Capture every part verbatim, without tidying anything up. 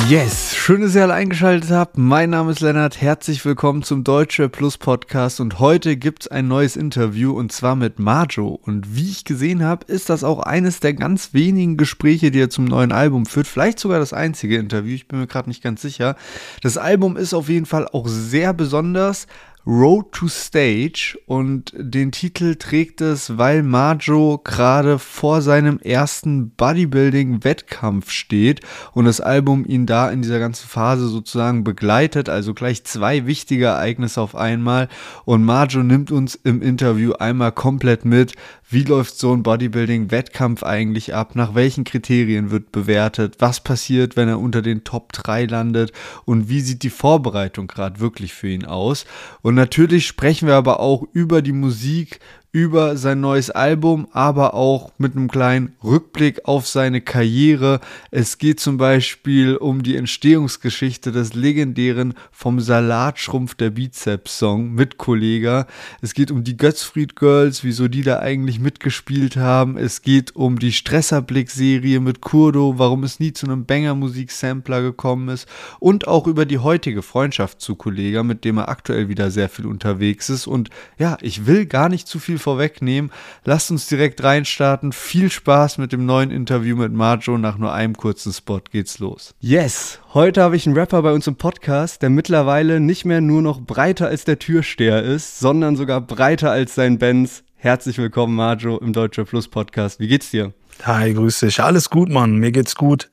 Yes, schön, dass ihr alle eingeschaltet habt. Mein Name ist Lennart, herzlich willkommen zum Deutsche Plus Podcast und heute gibt's ein neues Interview und zwar mit Majo. Und wie ich gesehen habe, ist das auch eines der ganz wenigen Gespräche, die er zum neuen Album führt. Vielleicht sogar das einzige Interview, ich bin mir gerade nicht ganz sicher. Das Album ist auf jeden Fall auch sehr besonders. Road to Stage, und den Titel trägt es, weil Majo gerade vor seinem ersten Bodybuilding-Wettkampf steht und das Album ihn da in dieser ganzen Phase sozusagen begleitet, also gleich zwei wichtige Ereignisse auf einmal, und Majo nimmt uns im Interview einmal komplett mit. Wie läuft so ein Bodybuilding-Wettkampf eigentlich ab? Nach welchen Kriterien wird bewertet? Was passiert, wenn er unter den Top drei landet? Und wie sieht die Vorbereitung gerade wirklich für ihn aus? Und natürlich sprechen wir aber auch über die Musik, über sein neues Album, aber auch mit einem kleinen Rückblick auf seine Karriere. Es geht zum Beispiel um die Entstehungsgeschichte des legendären Vom Salatschrumpf der Bizeps-Song mit Kollega. Es geht um die Götzfried Girls, wieso die da eigentlich mitgespielt haben. Es geht um die Stresserblick-Serie mit Kurdo, warum es nie zu einem Banger-Musik-Sampler gekommen ist, und auch über die heutige Freundschaft zu Kollega, mit dem er aktuell wieder sehr viel unterwegs ist. Und ja, ich will gar nicht zu viel vorwegnehmen. Lasst uns direkt reinstarten. Viel Spaß mit dem neuen Interview mit Majo. Nach nur einem kurzen Spot geht's los. Yes, heute habe ich einen Rapper bei uns im Podcast, der mittlerweile nicht mehr nur noch breiter als der Türsteher ist, sondern sogar breiter als sein Benz. Herzlich willkommen, Majo, im Deutsche Plus Podcast. Wie geht's dir? Hi, grüß dich. Alles gut, Mann. Mir geht's gut.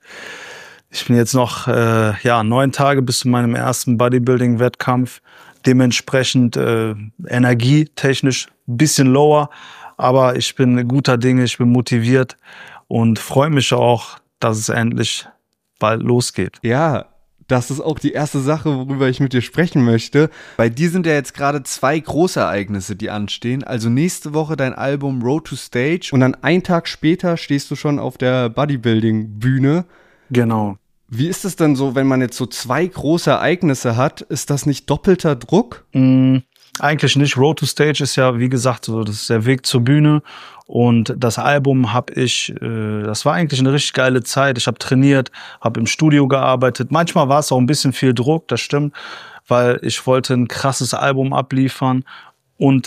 Ich bin jetzt noch äh, ja, neun Tage bis zu meinem ersten Bodybuilding-Wettkampf. Dementsprechend äh, energietechnisch ein bisschen lower, aber ich bin guter Dinge, ich bin motiviert und freue mich auch, dass es endlich bald losgeht. Ja, das ist auch die erste Sache, worüber ich mit dir sprechen möchte. Bei dir sind ja jetzt gerade zwei große Ereignisse, die anstehen. Also nächste Woche dein Album Road to Stage und dann einen Tag später stehst du schon auf der Bodybuilding-Bühne. Genau. Wie ist es denn so, wenn man jetzt so zwei große Ereignisse hat? Ist das nicht doppelter Druck? Mm, eigentlich nicht. Road to Stage ist ja, wie gesagt, so, das ist der Weg zur Bühne. Und das Album habe ich, äh, das war eigentlich eine richtig geile Zeit. Ich habe trainiert, habe im Studio gearbeitet. Manchmal war es auch ein bisschen viel Druck, das stimmt, weil ich wollte ein krasses Album abliefern. Und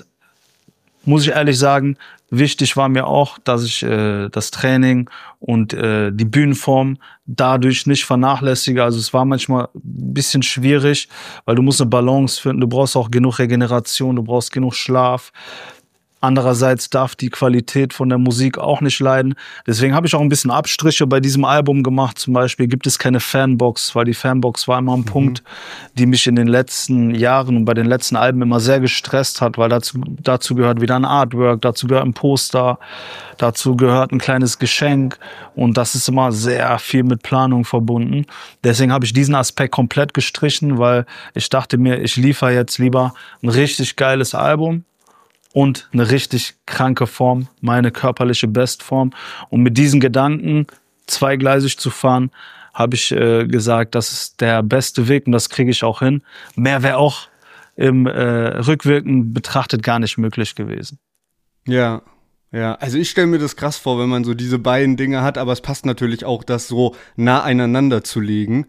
muss ich ehrlich sagen, wichtig war mir auch, dass ich äh, das Training und äh, die Bühnenform dadurch nicht vernachlässige. Also es war manchmal ein bisschen schwierig, weil du musst eine Balance finden. Du brauchst auch genug Regeneration, du brauchst genug Schlaf. Andererseits darf die Qualität von der Musik auch nicht leiden. Deswegen habe ich auch ein bisschen Abstriche bei diesem Album gemacht. Zum Beispiel gibt es keine Fanbox, weil die Fanbox war immer ein mhm. Punkt, die mich in den letzten Jahren und bei den letzten Alben immer sehr gestresst hat, weil dazu, dazu gehört wieder ein Artwork, dazu gehört ein Poster, dazu gehört ein kleines Geschenk, und das ist immer sehr viel mit Planung verbunden. Deswegen habe ich diesen Aspekt komplett gestrichen, weil ich dachte mir, ich liefere jetzt lieber ein richtig geiles Album und eine richtig kranke Form, meine körperliche Bestform. Und mit diesen Gedanken, zweigleisig zu fahren, habe ich äh, gesagt, das ist der beste Weg und das kriege ich auch hin. Mehr wäre auch im äh, Rückwirken betrachtet gar nicht möglich gewesen. Ja, ja. Also ich stelle mir das krass vor, wenn man so diese beiden Dinge hat, aber es passt natürlich auch, das so nah aneinander zu legen.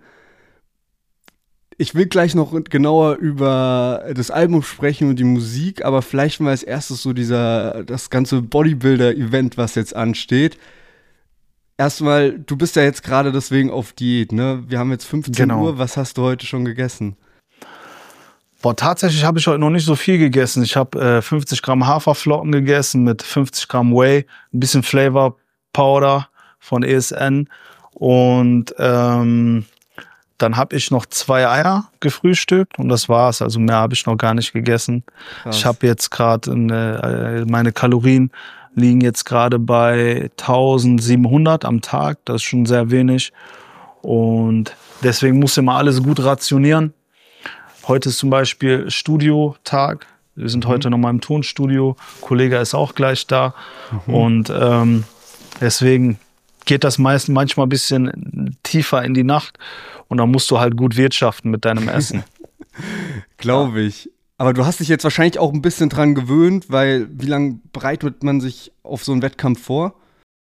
Ich will gleich noch genauer über das Album sprechen und die Musik, aber vielleicht mal als erstes so dieser, das ganze Bodybuilder-Event, was jetzt ansteht. Erstmal, du bist ja jetzt gerade deswegen auf Diät, ne? Wir haben jetzt fünfzehn Genau. Uhr, was hast du heute schon gegessen? Boah, tatsächlich habe ich heute noch nicht so viel gegessen. Ich habe äh, fünfzig Gramm Haferflocken gegessen mit fünfzig Gramm Whey, ein bisschen Flavor Powder von E S N und ähm, dann habe ich noch zwei Eier gefrühstückt und das war's. Also mehr habe ich noch gar nicht gegessen. Krass. Ich habe jetzt gerade, äh, meine Kalorien liegen jetzt gerade bei eintausendsiebenhundert am Tag. Das ist schon sehr wenig. Und deswegen muss immer alles gut rationieren. Heute ist zum Beispiel Studiotag. Wir sind mhm. heute nochmal im Tonstudio. Kollege ist auch gleich da. Mhm. Und ähm, deswegen geht das meist manchmal ein bisschen tiefer in die Nacht. Und dann musst du halt gut wirtschaften mit deinem Essen. Glaube ich. Aber du hast dich jetzt wahrscheinlich auch ein bisschen dran gewöhnt, weil wie lange bereitet man sich auf so einen Wettkampf vor?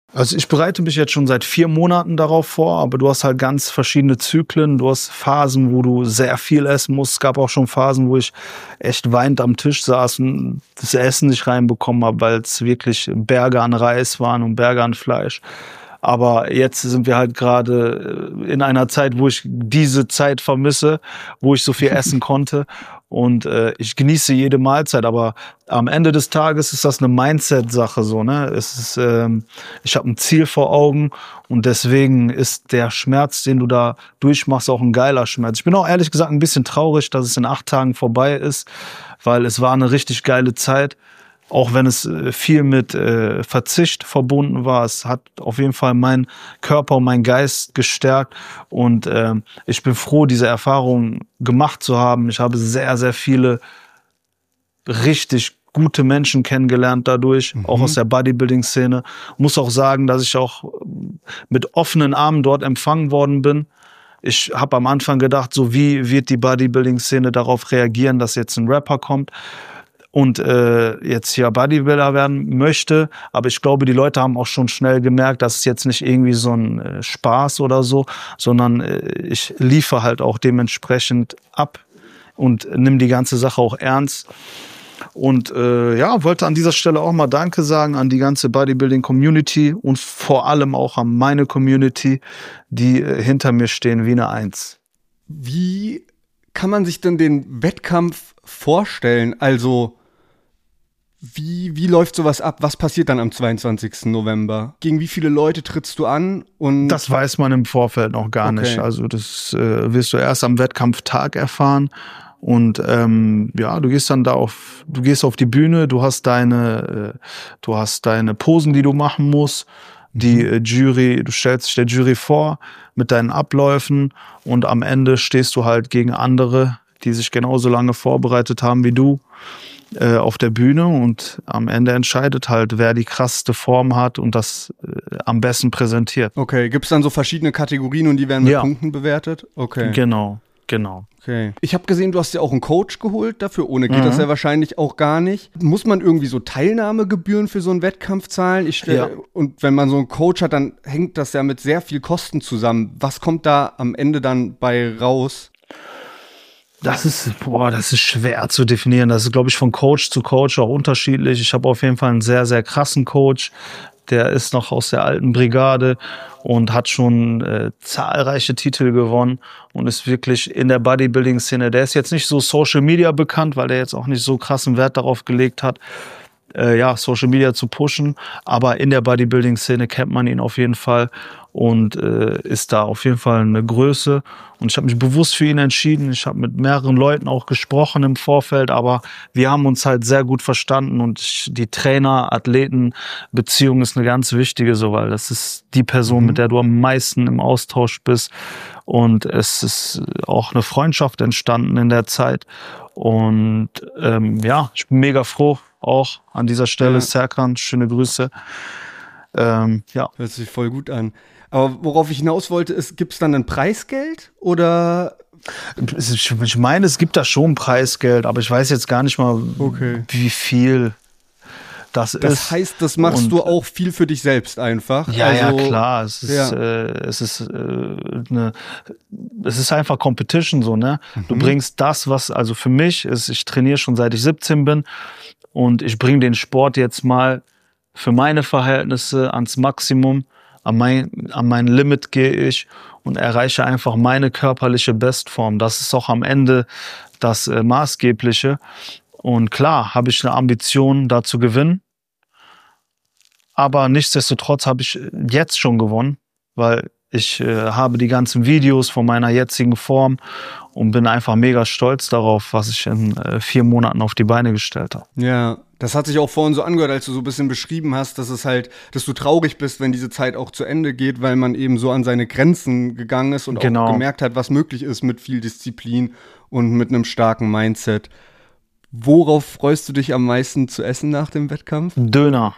Also ich bereite mich jetzt schon seit vier Monaten darauf vor, aber du hast halt ganz verschiedene Zyklen. Du hast Phasen, wo du sehr viel essen musst. Es gab auch schon Phasen, wo ich echt weinend am Tisch saß und das Essen nicht reinbekommen habe, weil es wirklich Berge an Reis waren und Berge an Fleisch. Aber jetzt sind wir halt gerade in einer Zeit, wo ich diese Zeit vermisse, wo ich so viel essen konnte. Und äh, ich genieße jede Mahlzeit. Aber am Ende des Tages ist das eine Mindset-Sache. So, ne? Es ist, ähm, ich habe ein Ziel vor Augen und deswegen ist der Schmerz, den du da durchmachst, auch ein geiler Schmerz. Ich bin auch ehrlich gesagt ein bisschen traurig, dass es in acht Tagen vorbei ist, weil es war eine richtig geile Zeit. Auch wenn es viel mit äh, Verzicht verbunden war, es hat auf jeden Fall meinen Körper und meinen Geist gestärkt und äh, ich bin froh, diese Erfahrung gemacht zu haben. Ich habe sehr, sehr viele richtig gute Menschen kennengelernt dadurch, mhm. auch aus der Bodybuilding-Szene. Muss auch sagen, dass ich auch mit offenen Armen dort empfangen worden bin. Ich habe am Anfang gedacht, so wie wird die Bodybuilding-Szene darauf reagieren, dass jetzt ein Rapper kommt und äh, jetzt hier Bodybuilder werden möchte. Aber ich glaube, die Leute haben auch schon schnell gemerkt, dass es jetzt nicht irgendwie so ein äh, Spaß oder so, sondern äh, ich liefere halt auch dementsprechend ab und nimm die ganze Sache auch ernst. Und äh, ja, wollte an dieser Stelle auch mal Danke sagen an die ganze Bodybuilding-Community und vor allem auch an meine Community, die äh, hinter mir stehen wie eine Eins. Wie kann man sich denn den Wettkampf vorstellen? Also Wie, wie läuft sowas ab? Was passiert dann am zweiundzwanzigsten November? Gegen wie viele Leute trittst du an? Und das weiß man im Vorfeld noch gar okay. nicht. Also das äh, wirst du erst am Wettkampftag erfahren. Und ähm, ja, du gehst dann da auf, du gehst auf die Bühne, du hast deine, äh, du hast deine Posen, die du machen musst. Die äh, Jury, du stellst dich der Jury vor mit deinen Abläufen und am Ende stehst du halt gegen andere, die sich genauso lange vorbereitet haben wie du, äh, auf der Bühne und am Ende entscheidet halt, wer die krasseste Form hat und das äh, am besten präsentiert. Okay, gibt es dann so verschiedene Kategorien und die werden mit ja. Punkten bewertet? Okay. Genau, genau. Okay. Ich habe gesehen, du hast ja auch einen Coach geholt dafür. Ohne geht mhm. das ja wahrscheinlich auch gar nicht. Muss man irgendwie so Teilnahmegebühren für so einen Wettkampf zahlen? Ich stell, ja. Und wenn man so einen Coach hat, dann hängt das ja mit sehr viel Kosten zusammen. Was kommt da am Ende dann bei raus? Das ist, boah, das ist schwer zu definieren. Das ist, glaube ich, von Coach zu Coach auch unterschiedlich. Ich habe auf jeden Fall einen sehr, sehr krassen Coach. Der ist noch aus der alten Brigade und hat schon äh, zahlreiche Titel gewonnen und ist wirklich in der Bodybuilding-Szene. Der ist jetzt nicht so Social Media bekannt, weil der jetzt auch nicht so krassen Wert darauf gelegt hat, äh, ja, Social Media zu pushen. Aber in der Bodybuilding-Szene kennt man ihn auf jeden Fall und äh, ist da auf jeden Fall eine Größe. Und ich habe mich bewusst für ihn entschieden. Ich habe mit mehreren Leuten auch gesprochen im Vorfeld, aber wir haben uns halt sehr gut verstanden und ich, die Trainer-Athleten-Beziehung ist eine ganz wichtige, so, weil das ist die Person, mhm. mit der du am meisten im Austausch bist und es ist auch eine Freundschaft entstanden in der Zeit und ähm, ja, ich bin mega froh auch an dieser Stelle. Ja. Serkan, schöne Grüße. Ähm, ja. Hört sich voll gut an. Aber worauf ich hinaus wollte, ist, gibt es dann ein Preisgeld oder? Ich meine, es gibt da schon Preisgeld, aber ich weiß jetzt gar nicht mal, okay. wie viel das, das ist. Das heißt, das machst Und, du auch viel für dich selbst einfach? Ja, also, ja, klar. Es ist, ja. Äh, es ist, äh, eine, es ist einfach Competition so, ne? Mhm. Du bringst das, was, also für mich ist, ich trainiere schon seit ich siebzehn bin und ich bringe den Sport jetzt mal für meine Verhältnisse ans Maximum. An mein, an mein Limit gehe ich und erreiche einfach meine körperliche Bestform. Das ist auch am Ende das äh, Maßgebliche. Und klar habe ich eine Ambition, da zu gewinnen. Aber nichtsdestotrotz habe ich jetzt schon gewonnen, weil ich äh, habe die ganzen Videos von meiner jetzigen Form und bin einfach mega stolz darauf, was ich in äh, vier Monaten auf die Beine gestellt habe. Ja, das hat sich auch vorhin so angehört, als du so ein bisschen beschrieben hast, dass es halt, dass du traurig bist, wenn diese Zeit auch zu Ende geht, weil man eben so an seine Grenzen gegangen ist und genau. auch gemerkt hat, was möglich ist mit viel Disziplin und mit einem starken Mindset. Worauf freust du dich am meisten zu essen nach dem Wettkampf? Döner.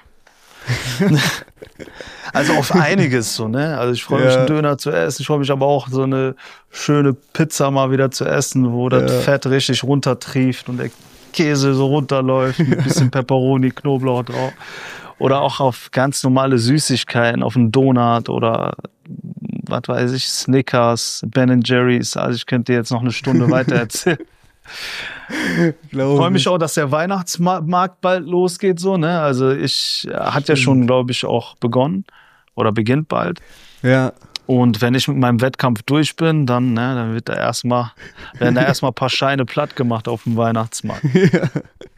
Also auf einiges so, ne? Also ich freue mich, ja. einen Döner zu essen. Ich freue mich aber auch, so eine schöne Pizza mal wieder zu essen, wo das ja. Fett richtig runtertrieft und der Käse so runterläuft, mit ein bisschen Pepperoni, Knoblauch drauf. Oder auch auf ganz normale Süßigkeiten, auf einen Donut oder was weiß ich, Snickers, Ben and Jerry's. Also ich könnte dir jetzt noch eine Stunde weiter erzählen. Ich freue mich auch, dass der Weihnachtsmarkt bald losgeht. So, ne? Also ich hat ja schon, glaube ich, auch begonnen oder beginnt bald. Ja. Und wenn ich mit meinem Wettkampf durch bin, dann, ne, dann wird da erstmal, werden da erstmal ein paar Scheine platt gemacht auf dem Weihnachtsmarkt. Ja.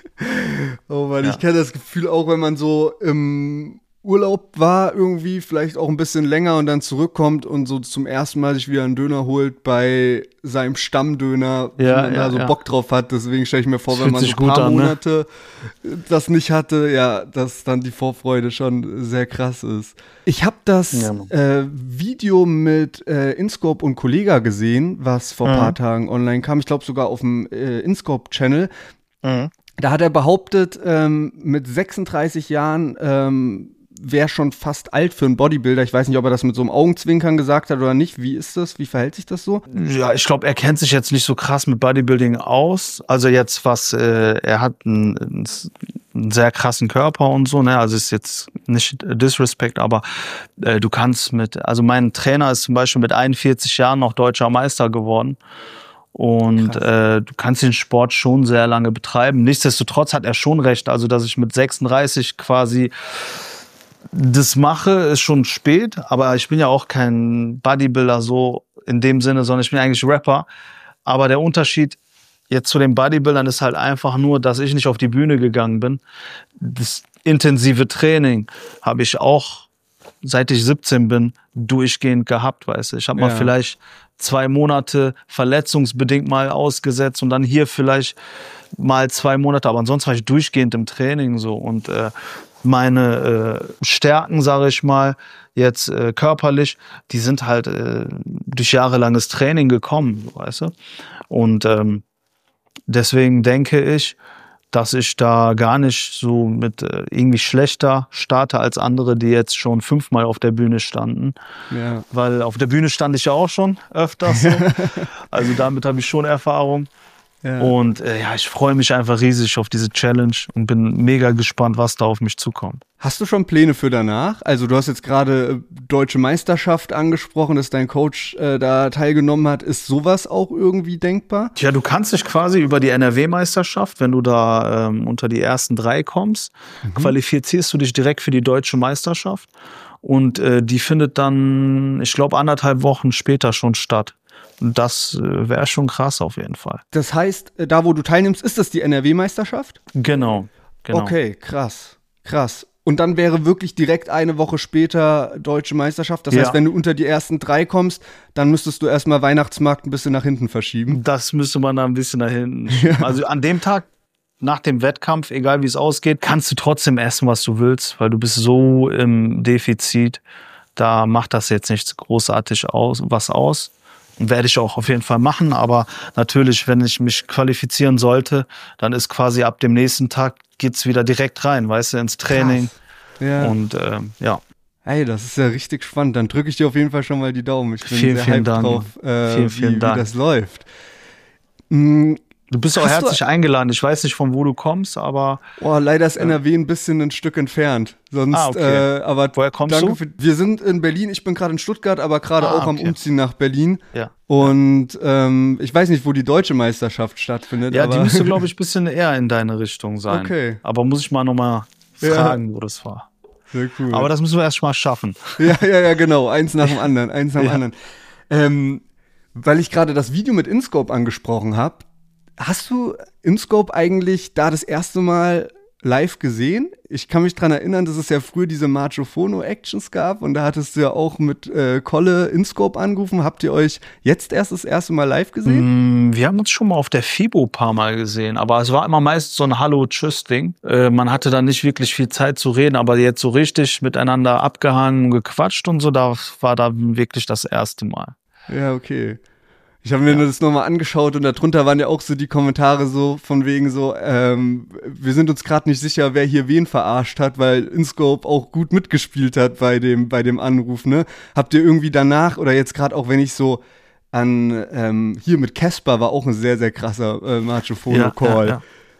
Oh Mann, ja. Ich kenne das Gefühl auch, wenn man so im Urlaub war irgendwie, vielleicht auch ein bisschen länger und dann zurückkommt und so zum ersten Mal sich wieder einen Döner holt bei seinem Stammdöner, ja, wo man ja, da so ja. Bock drauf hat. Deswegen stelle ich mir vor, das wenn man so ein paar an, Monate ne? das nicht hatte, ja, dass dann die Vorfreude schon sehr krass ist. Ich habe das ja, äh, Video mit äh, InScope und Kollega gesehen, was vor ein mhm. paar Tagen online kam. Ich glaube sogar auf dem äh, InScope-Channel. Mhm. Da hat er behauptet, ähm, mit sechsunddreißig Jahren ähm, wäre schon fast alt für einen Bodybuilder. Ich weiß nicht, ob er das mit so einem Augenzwinkern gesagt hat oder nicht. Wie ist das? Wie verhält sich das so? Ja, ich glaube, er kennt sich jetzt nicht so krass mit Bodybuilding aus. Also jetzt was, äh, er hat einen, einen sehr krassen Körper und so, ne? Also ist jetzt nicht Disrespect, aber äh, du kannst mit, also mein Trainer ist zum Beispiel mit einundvierzig Jahren noch deutscher Meister geworden. Und äh, du kannst den Sport schon sehr lange betreiben. Nichtsdestotrotz hat er schon recht. Also, dass ich mit sechsunddreißig quasi das mache, ist schon spät. Aber ich bin ja auch kein Bodybuilder so in dem Sinne, sondern ich bin eigentlich Rapper. Aber der Unterschied jetzt zu den Bodybuildern ist halt einfach nur, dass ich nicht auf die Bühne gegangen bin. Das intensive Training habe ich auch, seit ich siebzehn bin, durchgehend gehabt, weißt du. Ich habe ja. mal vielleicht zwei Monate verletzungsbedingt mal ausgesetzt und dann hier vielleicht mal zwei Monate, aber ansonsten war ich durchgehend im Training so und äh, meine äh, Stärken, sage ich mal, jetzt äh, körperlich, die sind halt äh, durch jahrelanges Training gekommen, weißt du. Und ähm, deswegen denke ich, dass ich da gar nicht so mit äh, irgendwie schlechter starte als andere, die jetzt schon fünfmal auf der Bühne standen. Ja. Weil auf der Bühne stand ich ja auch schon öfters. So. Also damit habe ich schon Erfahrung. Ja. Und äh, ja, ich freue mich einfach riesig auf diese Challenge und bin mega gespannt, was da auf mich zukommt. Hast du schon Pläne für danach? Also du hast jetzt gerade Deutsche Meisterschaft angesprochen, dass dein Coach äh, da teilgenommen hat. Ist sowas auch irgendwie denkbar? Tja, du kannst dich quasi über die N R W-Meisterschaft, wenn du da ähm, unter die ersten drei kommst, mhm. qualifizierst du dich direkt für die Deutsche Meisterschaft. Und äh, die findet dann, ich glaube, anderthalb Wochen später schon statt. Das äh, wäre schon krass auf jeden Fall. Das heißt, da wo du teilnimmst, ist das die N R W-Meisterschaft? Genau, genau. Okay, krass, krass. Und dann wäre wirklich direkt eine Woche später Deutsche Meisterschaft. Das ja. heißt, wenn du unter die ersten drei kommst, dann müsstest du erstmal Weihnachtsmarkt ein bisschen nach hinten verschieben. Das müsste man da ein bisschen nach hinten schieben. Ja. Also an dem Tag, nach dem Wettkampf, egal wie es ausgeht, kannst du trotzdem essen, was du willst, weil du bist so im Defizit. Da macht das jetzt nichts großartig aus, was aus. Werde ich auch auf jeden Fall machen, aber natürlich, wenn ich mich qualifizieren sollte, dann ist quasi ab dem nächsten Tag geht's wieder direkt rein, weißt du, ins Training. Ja. Und ähm, ja. Hey, das ist ja richtig spannend. Dann drücke ich dir auf jeden Fall schon mal die Daumen. Ich bin vielen, sehr vielen hyped Dank. drauf, äh, vielen, vielen wie, Dank. wie das läuft. Mhm. Du bist auch Hast herzlich du... eingeladen. Ich weiß nicht, von wo du kommst, aber... Oh, leider ist N R W ein bisschen ein Stück entfernt. Sonst, ah, okay. äh, aber Woher kommst danke du? Für, wir sind in Berlin. Ich bin gerade in Stuttgart, aber gerade ah, auch okay. am Umziehen nach Berlin. Ja. Und ähm, ich weiß nicht, wo die Deutsche Meisterschaft stattfindet. Ja, aber die müsste, glaube ich, ein bisschen eher in deine Richtung sein. Okay. Aber muss ich mal nochmal fragen, ja. wo das war. Sehr cool. Aber das müssen wir erst mal schaffen. Ja, ja, ja, genau. Eins nach dem anderen. Eins nach dem ja. anderen. Ähm, weil ich gerade das Video mit InScope angesprochen habe, hast du InScope eigentlich da das erste Mal live gesehen? Ich kann mich dran erinnern, dass es ja früher diese Marcio-Fono-Actions gab und da hattest du ja auch mit äh, Kolle InScope angerufen. Habt ihr euch jetzt erst das erste Mal live gesehen? Mm, wir haben uns schon mal auf der FIBO ein paar Mal gesehen, aber es war immer meist so ein Hallo-Tschüss-Ding. Äh, man hatte da nicht wirklich viel Zeit zu reden, aber jetzt so richtig miteinander abgehangen und gequatscht und so, da war da wirklich das erste Mal. Ja, okay. Ich habe mir ja. das nochmal angeschaut und darunter waren ja auch so die Kommentare so von wegen so, ähm, wir sind uns gerade nicht sicher, wer hier wen verarscht hat, weil InScope auch gut mitgespielt hat bei dem bei dem Anruf, ne? Habt ihr irgendwie danach oder jetzt gerade auch, wenn ich so an, ähm, hier mit Casper war auch ein sehr, sehr krasser äh, Marcio-Fono-Call. Ja, ja, ja.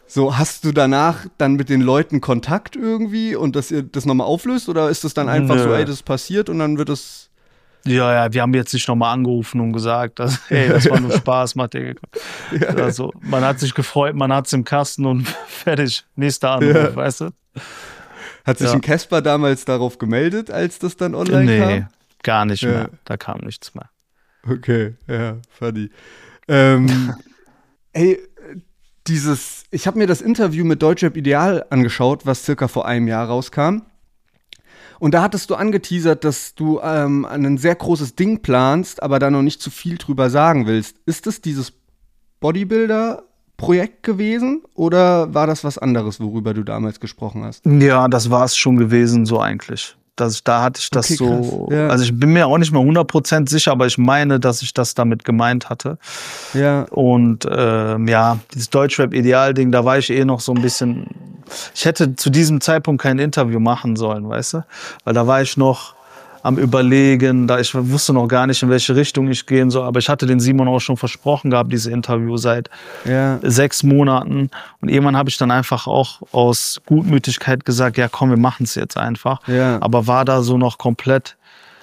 So, hast du danach dann mit den Leuten Kontakt irgendwie und dass ihr das nochmal auflöst? Oder ist das dann einfach Nö. so, ey, das ist passiert und dann wird es... Ja, ja, wir haben jetzt nicht nochmal angerufen und gesagt, dass, hey, das war nur Spaß, Mathe. Ja. Also, man hat sich gefreut, man hat es im Kasten und fertig. Nächster Anruf, ja. weißt du? Hat sich ja. ein Casper damals darauf gemeldet, als das dann online nee, kam? Nee, gar nicht ja. mehr. Da kam nichts mehr. Okay, ja, funny. Ähm, ey, dieses, ich habe mir das Interview mit Deutschrap Ideal angeschaut, was circa vor einem Jahr rauskam. Und da hattest du angeteasert, dass du ähm, ein sehr großes Ding planst, aber da noch nicht zu viel drüber sagen willst. Ist das dieses Bodybuilder-Projekt gewesen oder war das was anderes, worüber du damals gesprochen hast? Ja, das war es schon gewesen, so eigentlich. Das, da hatte ich das okay, so, ja. also ich bin mir auch nicht mal hundert Prozent sicher, aber ich meine, dass ich das damit gemeint hatte. Ja. Und ähm, ja, dieses Deutschrap-Ideal-Ding, da war ich eh noch so ein bisschen, ich hätte zu diesem Zeitpunkt kein Interview machen sollen, weißt du? Weil da war ich noch am Überlegen, da ich wusste noch gar nicht, in welche Richtung ich gehen soll, aber ich hatte den Simon auch schon versprochen gehabt, dieses Interview seit ja. sechs Monaten und irgendwann habe ich dann einfach auch aus Gutmütigkeit gesagt, ja komm, wir machen es jetzt einfach, ja. aber war da so noch komplett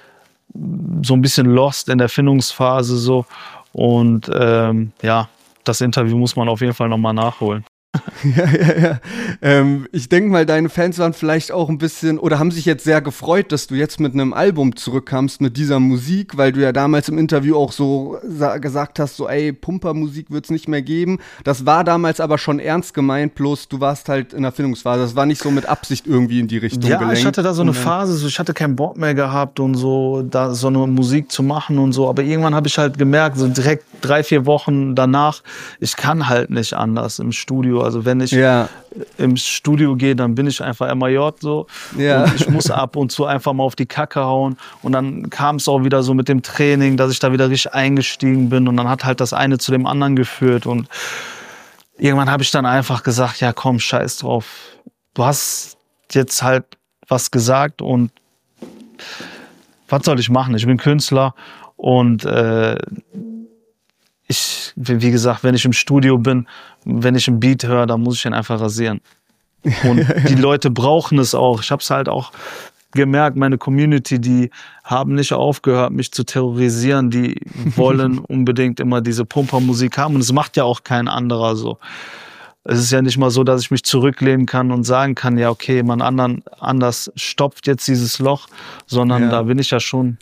so ein bisschen lost in der Findungsphase so und ähm, ja, das Interview muss man auf jeden Fall nochmal nachholen. Ja, ja, ja. Ähm, ich denke mal, deine Fans waren vielleicht auch ein bisschen oder haben sich jetzt sehr gefreut, dass du jetzt mit einem Album zurückkamst mit dieser Musik, weil du ja damals im Interview auch so sa- gesagt hast, so ey, Pumpermusik wird's nicht mehr geben. Das war damals aber schon ernst gemeint, bloß du warst halt in der Findungsphase. Das war nicht so mit Absicht irgendwie in die Richtung ja, gelenkt. Ja, ich hatte da so eine Phase, so, ich hatte keinen Bock mehr gehabt und so, da so eine Musik zu machen und so. Aber irgendwann habe ich halt gemerkt, so direkt drei, vier Wochen danach, ich kann halt nicht anders im Studio. Also wenn ich ja. im Studio gehe, dann bin ich einfach M A J so. Ja. Und ich muss ab und zu einfach mal auf die Kacke hauen. Und dann kam es auch wieder so mit dem Training, dass ich da wieder richtig eingestiegen bin. Und dann hat halt das eine zu dem anderen geführt. Und irgendwann habe ich dann einfach gesagt, ja komm, scheiß drauf. Du hast jetzt halt was gesagt und was soll ich machen? Ich bin Künstler und äh, ich, wie gesagt, wenn ich im Studio bin, wenn ich einen Beat höre, dann muss ich ihn einfach rasieren. Und die Leute brauchen es auch. Ich habe es halt auch gemerkt, meine Community, die haben nicht aufgehört, mich zu terrorisieren. Die wollen unbedingt immer diese Pumpermusik haben. Und es macht ja auch kein anderer so. Es ist ja nicht mal so, dass ich mich zurücklehnen kann und sagen kann, ja okay, man anderen anders stopft jetzt dieses Loch, sondern ja. da bin ich ja schon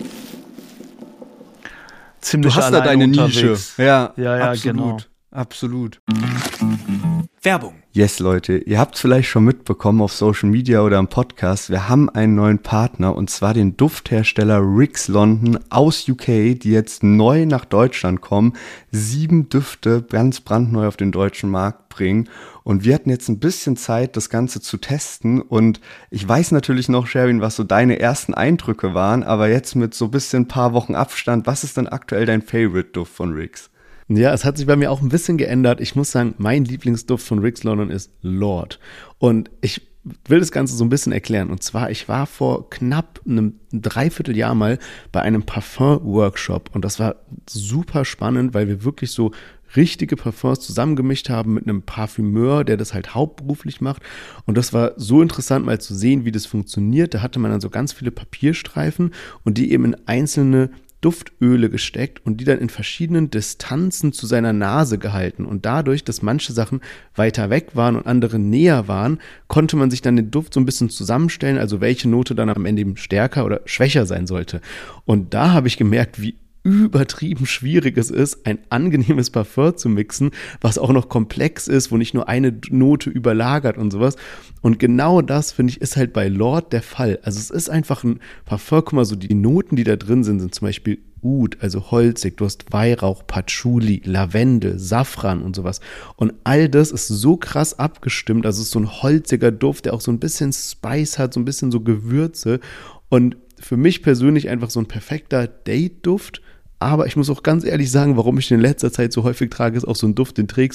ziemlich du hast da deine unterwegs. Nische. Ja, ja, ja, absolut. Genau. Absolut. Werbung. Yes, Leute, ihr habt es vielleicht schon mitbekommen auf Social Media oder im Podcast. Wir haben einen neuen Partner und zwar den Dufthersteller Rix London aus U K, die jetzt neu nach Deutschland kommen, sieben Düfte ganz brandneu auf den deutschen Markt bringen. Und wir hatten jetzt ein bisschen Zeit, das Ganze zu testen. Und ich weiß natürlich noch, Sherwin, was so deine ersten Eindrücke waren, aber jetzt mit so ein bisschen paar Wochen Abstand, was ist denn aktuell dein Favorite-Duft von Rix? Ja, es hat sich bei mir auch ein bisschen geändert. Ich muss sagen, mein Lieblingsduft von Rix London ist Lord. Und ich will das Ganze so ein bisschen erklären. Und zwar, ich war vor knapp einem Dreivierteljahr mal bei einem Parfum-Workshop. Und das war super spannend, weil wir wirklich so richtige Parfums zusammengemischt haben mit einem Parfümeur, der das halt hauptberuflich macht. Und das war so interessant, mal zu sehen, wie das funktioniert. Da hatte man dann so ganz viele Papierstreifen und die eben in einzelne Duftöle gesteckt und die dann in verschiedenen Distanzen zu seiner Nase gehalten. Und dadurch, dass manche Sachen weiter weg waren und andere näher waren, konnte man sich dann den Duft so ein bisschen zusammenstellen, also welche Note dann am Ende eben stärker oder schwächer sein sollte. Und da habe ich gemerkt, wie übertrieben schwierig es ist, ein angenehmes Parfum zu mixen, was auch noch komplex ist, wo nicht nur eine Note überlagert und sowas. Und genau das, finde ich, ist halt bei Lord der Fall. Also es ist einfach ein Parfum, guck mal, so die Noten, die da drin sind, sind zum Beispiel Oud, also holzig, du hast Weihrauch, Patchouli, Lavendel, Safran und sowas. Und all das ist so krass abgestimmt, also es ist so ein holziger Duft, der auch so ein bisschen Spice hat, so ein bisschen so Gewürze. Und für mich persönlich einfach so ein perfekter Date-Duft. Aber ich muss auch ganz ehrlich sagen, warum ich den in letzter Zeit so häufig trage, ist auch so ein Duft, den trägst du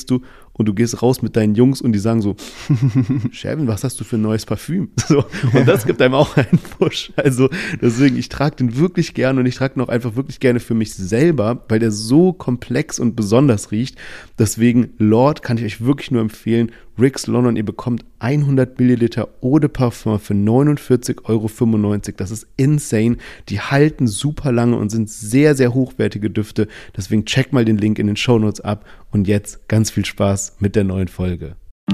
und du gehst raus mit deinen Jungs und die sagen so, Sherwin, was hast du für ein neues Parfüm? So, und das gibt einem auch einen Push. Also deswegen, ich trage den wirklich gerne und ich trage ihn auch einfach wirklich gerne für mich selber, weil der so komplex und besonders riecht. Deswegen, Lord, kann ich euch wirklich nur empfehlen, Rix London, ihr bekommt hundert Milliliter Eau de Parfum für neunundvierzig Euro fünfundneunzig. Das ist insane. Die halten super lange und sind sehr, sehr hochwertige Düfte. Deswegen check mal den Link in den Shownotes ab. Und jetzt ganz viel Spaß mit der neuen Folge.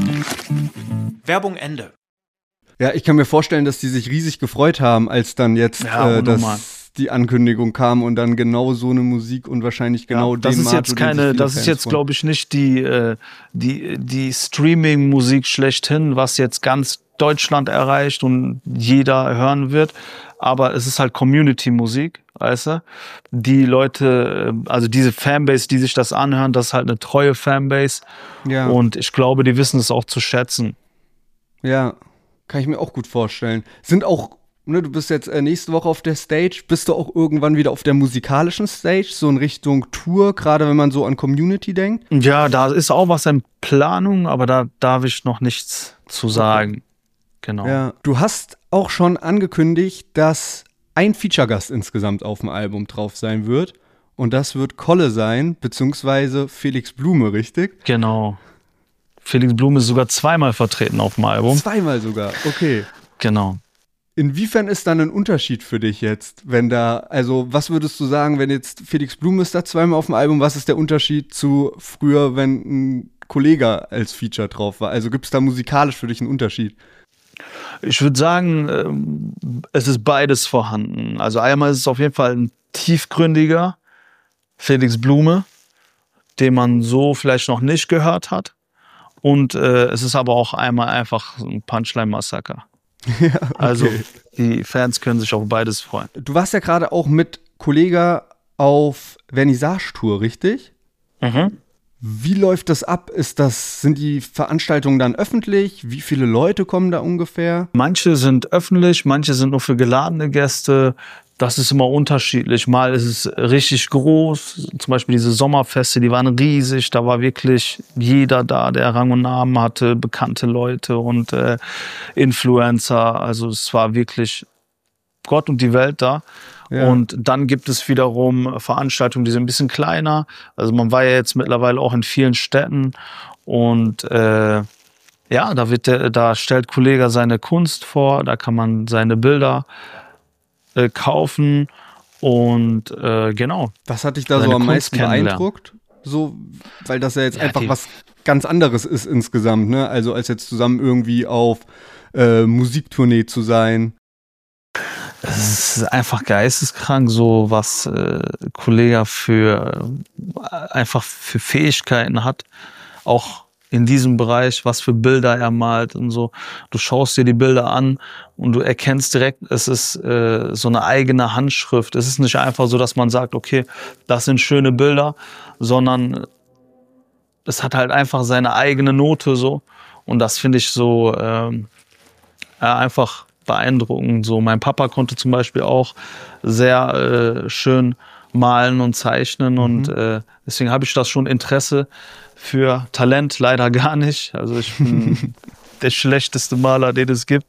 Werbung Ende. Ja, ich kann mir vorstellen, dass die sich riesig gefreut haben, als dann jetzt ja, äh, das, die Ankündigung kam und dann genau so eine Musik und wahrscheinlich genau ja, das den ist Marjo, jetzt keine, das Fans ist jetzt, glaube ich, nicht die, äh, die, die Streaming-Musik schlechthin, was jetzt ganz Deutschland erreicht und jeder hören wird. Aber es ist halt Community-Musik, weißt du? Die Leute, also diese Fanbase, die sich das anhören, das ist halt eine treue Fanbase. Ja. Und ich glaube, die wissen es auch zu schätzen. Ja, kann ich mir auch gut vorstellen. Sind auch, ne, du bist jetzt äh, nächste Woche auf der Stage, bist du auch irgendwann wieder auf der musikalischen Stage, so in Richtung Tour, gerade wenn man so an Community denkt? Ja, da ist auch was in Planung, aber da darf ich noch nichts zu sagen. Okay. Genau. Ja, du hast auch schon angekündigt, dass ein Feature-Gast insgesamt auf dem Album drauf sein wird. Und das wird Kolle sein, beziehungsweise Felix Blume, richtig? Genau. Felix Blume ist sogar zweimal vertreten auf dem Album. Zweimal sogar, okay. Genau. Inwiefern ist dann ein Unterschied für dich jetzt, wenn da, also was würdest du sagen, wenn jetzt Felix Blume ist da zweimal auf dem Album, was ist der Unterschied zu früher, wenn ein Kollege als Feature drauf war? Also gibt es da musikalisch für dich einen Unterschied? Ich würde sagen, es ist beides vorhanden. Also einmal ist es auf jeden Fall ein tiefgründiger Felix Blume, den man so vielleicht noch nicht gehört hat. Und äh, es ist aber auch einmal einfach ein Punchline-Massaker. Ja, okay. Also die Fans können sich auf beides freuen. Du warst ja gerade auch mit Kollega auf Vernissage-Tour, richtig? Mhm. Wie läuft das ab? Ist das, sind die Veranstaltungen dann öffentlich? Wie viele Leute kommen da ungefähr? Manche sind öffentlich, manche sind nur für geladene Gäste. Das ist immer unterschiedlich. Mal ist es richtig groß. Zum Beispiel diese Sommerfeste, die waren riesig. Da war wirklich jeder da, der Rang und Namen hatte, bekannte Leute und äh, Influencer. Also es war wirklich Gott und die Welt da. Ja. Und dann gibt es wiederum Veranstaltungen, die sind ein bisschen kleiner. Also man war ja jetzt mittlerweile auch in vielen Städten. Und äh, ja, da, wird der, da stellt Kollega seine Kunst vor. Da kann man seine Bilder äh, kaufen. Und äh, genau. Was hat dich da so am meisten beeindruckt? So, weil das ja jetzt ja, einfach was ganz anderes ist insgesamt, ne? Also als jetzt zusammen irgendwie auf äh, Musiktournee zu sein. Es ist einfach geisteskrank, so was äh, Kollega für äh, einfach für Fähigkeiten hat, auch in diesem Bereich, was für Bilder er malt und so. Du schaust dir die Bilder an und du erkennst direkt, es ist äh, so eine eigene Handschrift. Es ist nicht einfach so, dass man sagt, okay, das sind schöne Bilder, sondern es hat halt einfach seine eigene Note so. Und das finde ich so ähm, ja, einfach beeindruckend. So, mein Papa konnte zum Beispiel auch sehr äh, schön malen und zeichnen mhm. und äh, deswegen habe ich das schon Interesse für Talent, leider gar nicht. Also ich bin der schlechteste Maler, den es gibt.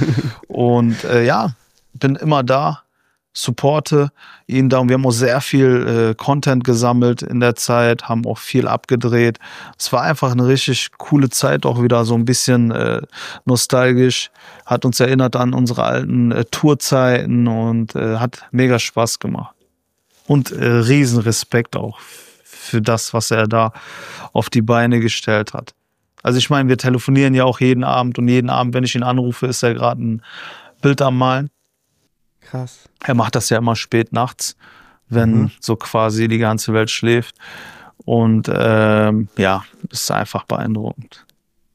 Und äh, ja, bin immer da, supporte ihn da und wir haben auch sehr viel äh, Content gesammelt in der Zeit, haben auch viel abgedreht. Es war einfach eine richtig coole Zeit, auch wieder so ein bisschen äh, nostalgisch, hat uns erinnert an unsere alten äh, Tourzeiten und äh, hat mega Spaß gemacht. Und äh, riesen Respekt auch für das, was er da auf die Beine gestellt hat. Also ich meine, wir telefonieren ja auch jeden Abend und jeden Abend, wenn ich ihn anrufe, ist er gerade ein Bild am Malen. Krass. Er macht das ja immer spät nachts, wenn mhm. so quasi die ganze Welt schläft. Und ähm, ja, das ist einfach beeindruckend.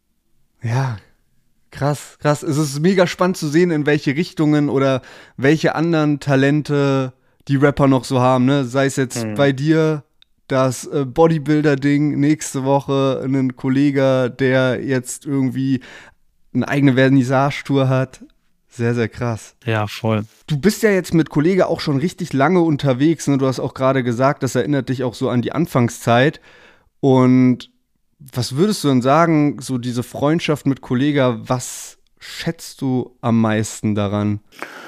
Ja, krass, krass. Es ist mega spannend zu sehen, in welche Richtungen oder welche anderen Talente die Rapper noch so haben. Ne? Sei es jetzt mhm. bei dir das äh, Bodybuilder-Ding, nächste Woche ein Kollege, der jetzt irgendwie eine eigene Vernissage-Tour hat. Sehr, sehr krass. Ja, voll. Du bist ja jetzt mit Kollege auch schon richtig lange unterwegs. Ne? Du hast auch gerade gesagt, das erinnert dich auch so an die Anfangszeit. Und was würdest du denn sagen, so diese Freundschaft mit Kollega, was schätzt du am meisten daran?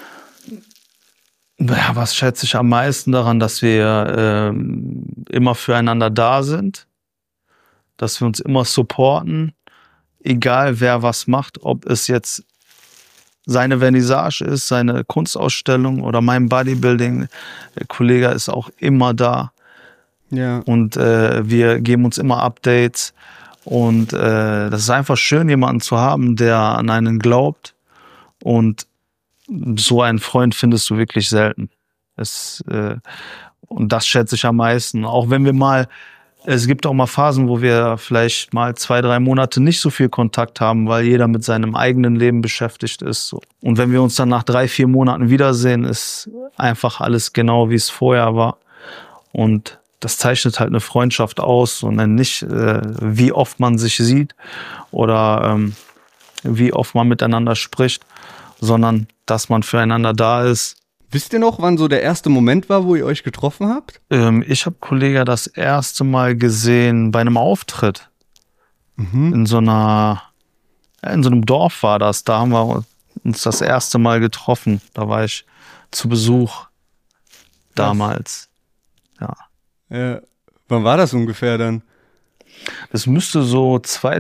Ja, was schätze ich am meisten daran, dass wir ähm, immer füreinander da sind, dass wir uns immer supporten, egal wer was macht, ob es jetzt seine Vernissage ist, seine Kunstausstellung oder mein Bodybuilding. Der Kollege ist auch immer da. Ja. Und äh, wir geben uns immer Updates. Und äh, das ist einfach schön, jemanden zu haben, der an einen glaubt. Und so einen Freund findest du wirklich selten. Es, äh, und das schätze ich am meisten. Auch wenn wir mal, es gibt auch mal Phasen, wo wir vielleicht mal zwei, drei Monate nicht so viel Kontakt haben, weil jeder mit seinem eigenen Leben beschäftigt ist. So. Und wenn wir uns dann nach drei, vier Monaten wiedersehen, ist einfach alles genau, wie es vorher war. Und das zeichnet halt eine Freundschaft aus und dann nicht, äh, wie oft man sich sieht oder ähm, wie oft man miteinander spricht, sondern dass man füreinander da ist. Wisst ihr noch, wann so der erste Moment war, wo ihr euch getroffen habt? Ähm, ich habe Kollege das erste Mal gesehen bei einem Auftritt. Mhm. In so einer, ja, in so einem Dorf war das. Da haben wir uns das erste Mal getroffen. Da war ich zu Besuch damals. Ja. Ja. Wann war das ungefähr dann? Das müsste so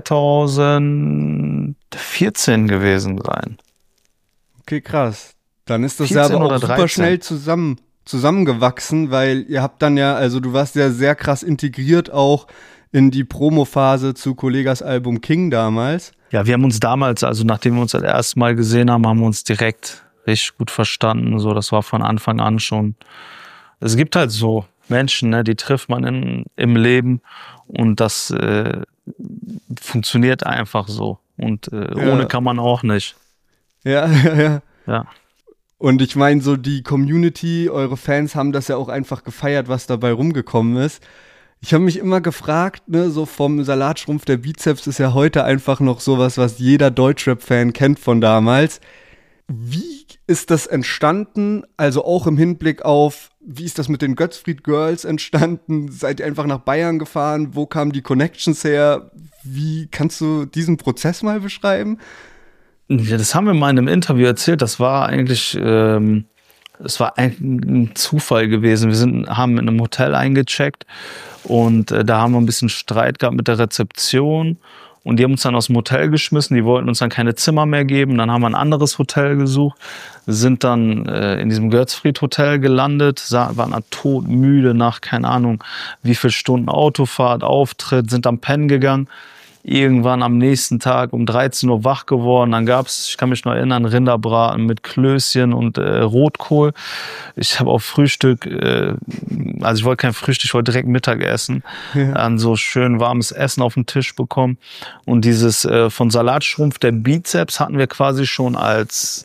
zweitausendvierzehn gewesen sein. Okay, krass. Dann ist das ja aber auch super schnell zusammen, zusammengewachsen, weil ihr habt dann ja, also du warst ja sehr krass integriert auch in die Promophase zu Kollegas Album King damals. Ja, wir haben uns damals, also nachdem wir uns das erste Mal gesehen haben, haben wir uns direkt richtig gut verstanden. So, das war von Anfang an schon. Es gibt halt so Menschen, ne, die trifft man in, im Leben und das äh, funktioniert einfach so. Und äh, ja. Ohne kann man auch nicht. Ja, ja, ja. Ja. Und ich meine, so die Community, eure Fans haben das ja auch einfach gefeiert, was dabei rumgekommen ist. Ich habe mich immer gefragt, ne, so vom Salatschrumpf der Bizeps ist ja heute einfach noch sowas, was jeder Deutschrap-Fan kennt von damals. Wie ist das entstanden? Also auch im Hinblick auf, wie ist das mit den Götzfried Girls entstanden? Seid ihr einfach nach Bayern gefahren? Wo kamen die Connections her? Wie kannst du diesen Prozess mal beschreiben? Ja, das haben wir mal in einem Interview erzählt. Das war eigentlich, ähm, es war ein Zufall gewesen. Wir sind, haben in einem Hotel eingecheckt und äh, da haben wir ein bisschen Streit gehabt mit der Rezeption. Und die haben uns dann aus dem Hotel geschmissen, die wollten uns dann keine Zimmer mehr geben. Dann haben wir ein anderes Hotel gesucht, sind dann äh, in diesem Götzfried-Hotel gelandet, waren dann todmüde nach, keine Ahnung, wie viel Stunden Autofahrt, Auftritt, sind dann pennen gegangen. Irgendwann am nächsten Tag um dreizehn Uhr wach geworden. Dann gab's, ich kann mich noch erinnern, Rinderbraten mit Klößchen und äh, Rotkohl. Ich habe auf Frühstück, äh, also ich wollte kein Frühstück, ich wollte direkt Mittag essen. Ja. Dann so schön warmes Essen auf den Tisch bekommen. Und dieses äh, von Salatschrumpf der Bizeps hatten wir quasi schon als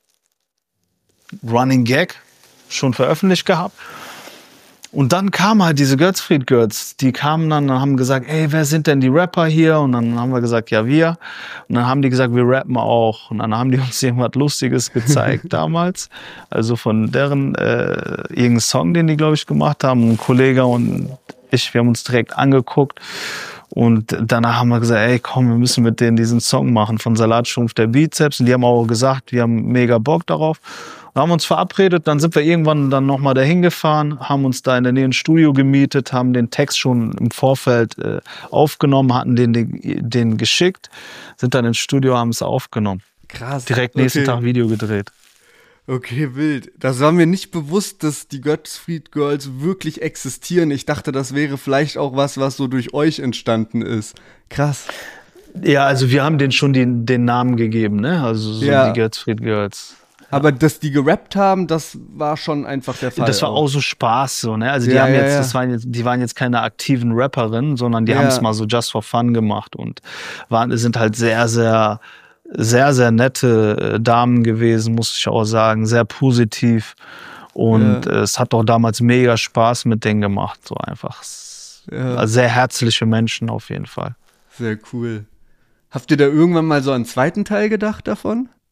Running Gag schon veröffentlicht gehabt. Und dann kamen halt diese Götzfried Girls, die kamen dann und haben gesagt, ey, wer sind denn die Rapper hier? Und dann haben wir gesagt, ja, wir. Und dann haben die gesagt, wir rappen auch. Und dann haben die uns irgendwas Lustiges gezeigt damals. Also von deren äh, irgendeinen Song, den die, glaube ich, gemacht haben. Ein Kollege und ich, wir haben uns direkt angeguckt. Und danach haben wir gesagt, ey, komm, wir müssen mit denen diesen Song machen von Salatschrumpf der Bizeps. Und die haben auch gesagt, wir haben mega Bock darauf. Wir haben uns verabredet, dann sind wir irgendwann dann nochmal dahin gefahren, haben uns da in der Nähe ein Studio gemietet, haben den Text schon im Vorfeld äh, aufgenommen, hatten den, den, den geschickt, sind dann ins Studio, haben es aufgenommen. Krass. Direkt nächsten okay. Tag Video gedreht. Okay, wild. Das war mir nicht bewusst, dass die Götzfried Girls wirklich existieren. Ich dachte, das wäre vielleicht auch was, was so durch euch entstanden ist. Krass. Ja, also wir haben denen schon den, den Namen gegeben, ne? Also so ja. die Götzfried Girls. Aber dass die gerappt haben, das war schon einfach der Fall. Das war auch so Spaß, so, ne? Also die ja, haben ja, jetzt, ja. das waren jetzt, die waren jetzt keine aktiven Rapperinnen, sondern die ja. haben es mal so just for fun gemacht und waren, sind halt sehr, sehr, sehr, sehr nette Damen gewesen, muss ich auch sagen, sehr positiv. Und ja. es hat doch damals mega Spaß mit denen gemacht, so einfach. Ja. Also sehr herzliche Menschen auf jeden Fall. Sehr cool. Habt ihr da irgendwann mal so einen zweiten Teil gedacht davon?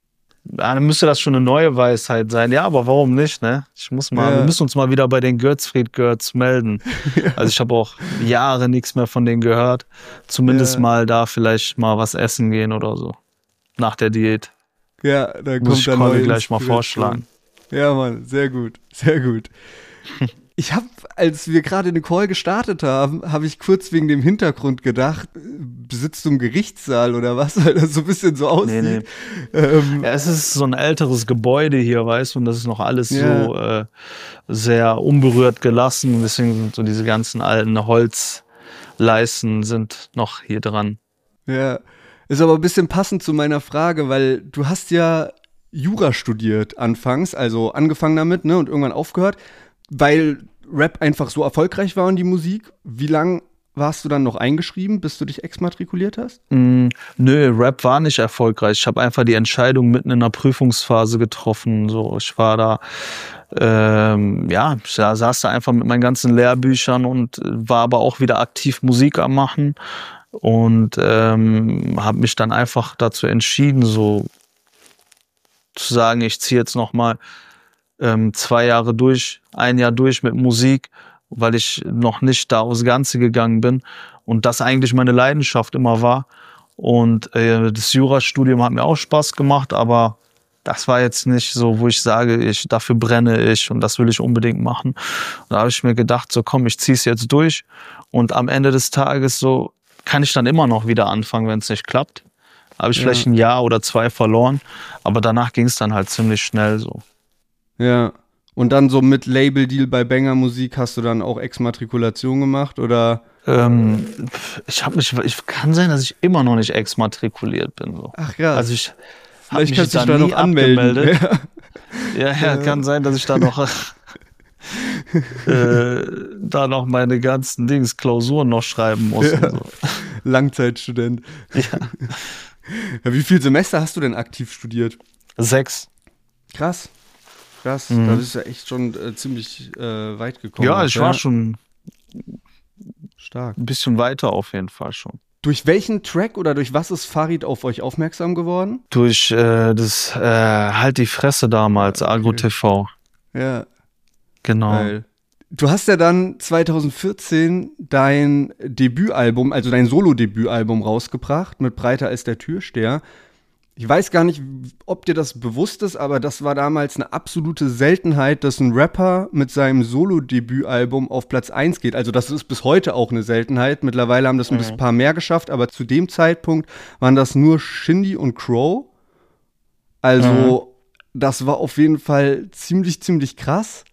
Ja, dann müsste das schon eine neue Weisheit sein. Ja, aber warum nicht, ne? Ich muss mal, ja. Wir müssen uns mal wieder bei den Götzfried Götz melden. Ja. Also ich habe auch Jahre nichts mehr von denen gehört. Zumindest ja. mal da vielleicht mal was essen gehen oder so. Nach der Diät. Ja, da muss kommt ich dann Kolde gleich mal vorschlagen. Ja, Mann, sehr gut, sehr gut. Ich habe, als wir gerade den Call gestartet haben, habe ich kurz wegen dem Hintergrund gedacht, sitzt du im Gerichtssaal oder was, weil das so ein bisschen so aussieht. Nee, nee. Ähm, ja, es ist so ein älteres Gebäude hier, weißt du, und das ist noch alles ja. so äh, sehr unberührt gelassen. Deswegen sind so diese ganzen alten Holzleisten sind noch hier dran. Ja, ist aber ein bisschen passend zu meiner Frage, weil du hast ja Jura studiert anfangs, also angefangen damit, ne, und irgendwann aufgehört. Weil Rap einfach so erfolgreich war und die Musik, wie lang warst du dann noch eingeschrieben, bis du dich exmatrikuliert hast? Mm, nö, Rap war nicht erfolgreich. Ich habe einfach die Entscheidung mitten in der Prüfungsphase getroffen. So, ich war da, ähm, ja, ich saß da einfach mit meinen ganzen Lehrbüchern und war aber auch wieder aktiv Musik am Machen und ähm, habe mich dann einfach dazu entschieden, so zu sagen, ich ziehe jetzt noch mal Ähm, zwei Jahre durch, ein Jahr durch mit Musik, weil ich noch nicht da aufs Ganze gegangen bin und das eigentlich meine Leidenschaft immer war. Und äh, das Jurastudium hat mir auch Spaß gemacht, aber das war jetzt nicht so, wo ich sage, ich dafür brenne ich und das will ich unbedingt machen. Und da habe ich mir gedacht, so komm, ich zieh's jetzt durch und am Ende des Tages so kann ich dann immer noch wieder anfangen, wenn es nicht klappt. Habe ich ja. vielleicht ein Jahr oder zwei verloren, aber danach ging es dann halt ziemlich schnell so. Ja, und dann so mit Label-Deal bei Banger Musik hast du dann auch Exmatrikulation gemacht, oder? Ähm, ich habe mich, ich kann sein, dass ich immer noch nicht exmatrikuliert bin. So. Ach ja. Also ich habe mich da noch angemeldet. Ja. Ja, ja, kann sein, dass ich da noch äh, da noch meine ganzen Dings, Klausuren noch schreiben muss. Ja. Und so. Langzeitstudent. Ja. Ja, wie viele Semester hast du denn aktiv studiert? Sechs. Krass. Krass, mhm. Da bist du ja echt schon äh, ziemlich äh, weit gekommen. Ja, ich ja? war schon stark. Ein bisschen weiter auf jeden Fall schon. Durch welchen Track oder durch was ist Farid auf euch aufmerksam geworden? Durch äh, das äh, Halt die Fresse damals, okay. Agro T V. Ja. Genau. Geil. Du hast ja dann zwanzig vierzehn dein Debütalbum, also dein Solo-Debütalbum rausgebracht mit Breiter als der Türsteher. Ich weiß gar nicht, ob dir das bewusst ist, aber das war damals eine absolute Seltenheit, dass ein Rapper mit seinem Solo-Debütalbum auf Platz eins geht. Also das ist bis heute auch eine Seltenheit. Mittlerweile haben das ein mhm. paar mehr geschafft, aber zu dem Zeitpunkt waren das nur Shindy und Crow. Also mhm. das war auf jeden Fall ziemlich, ziemlich krass.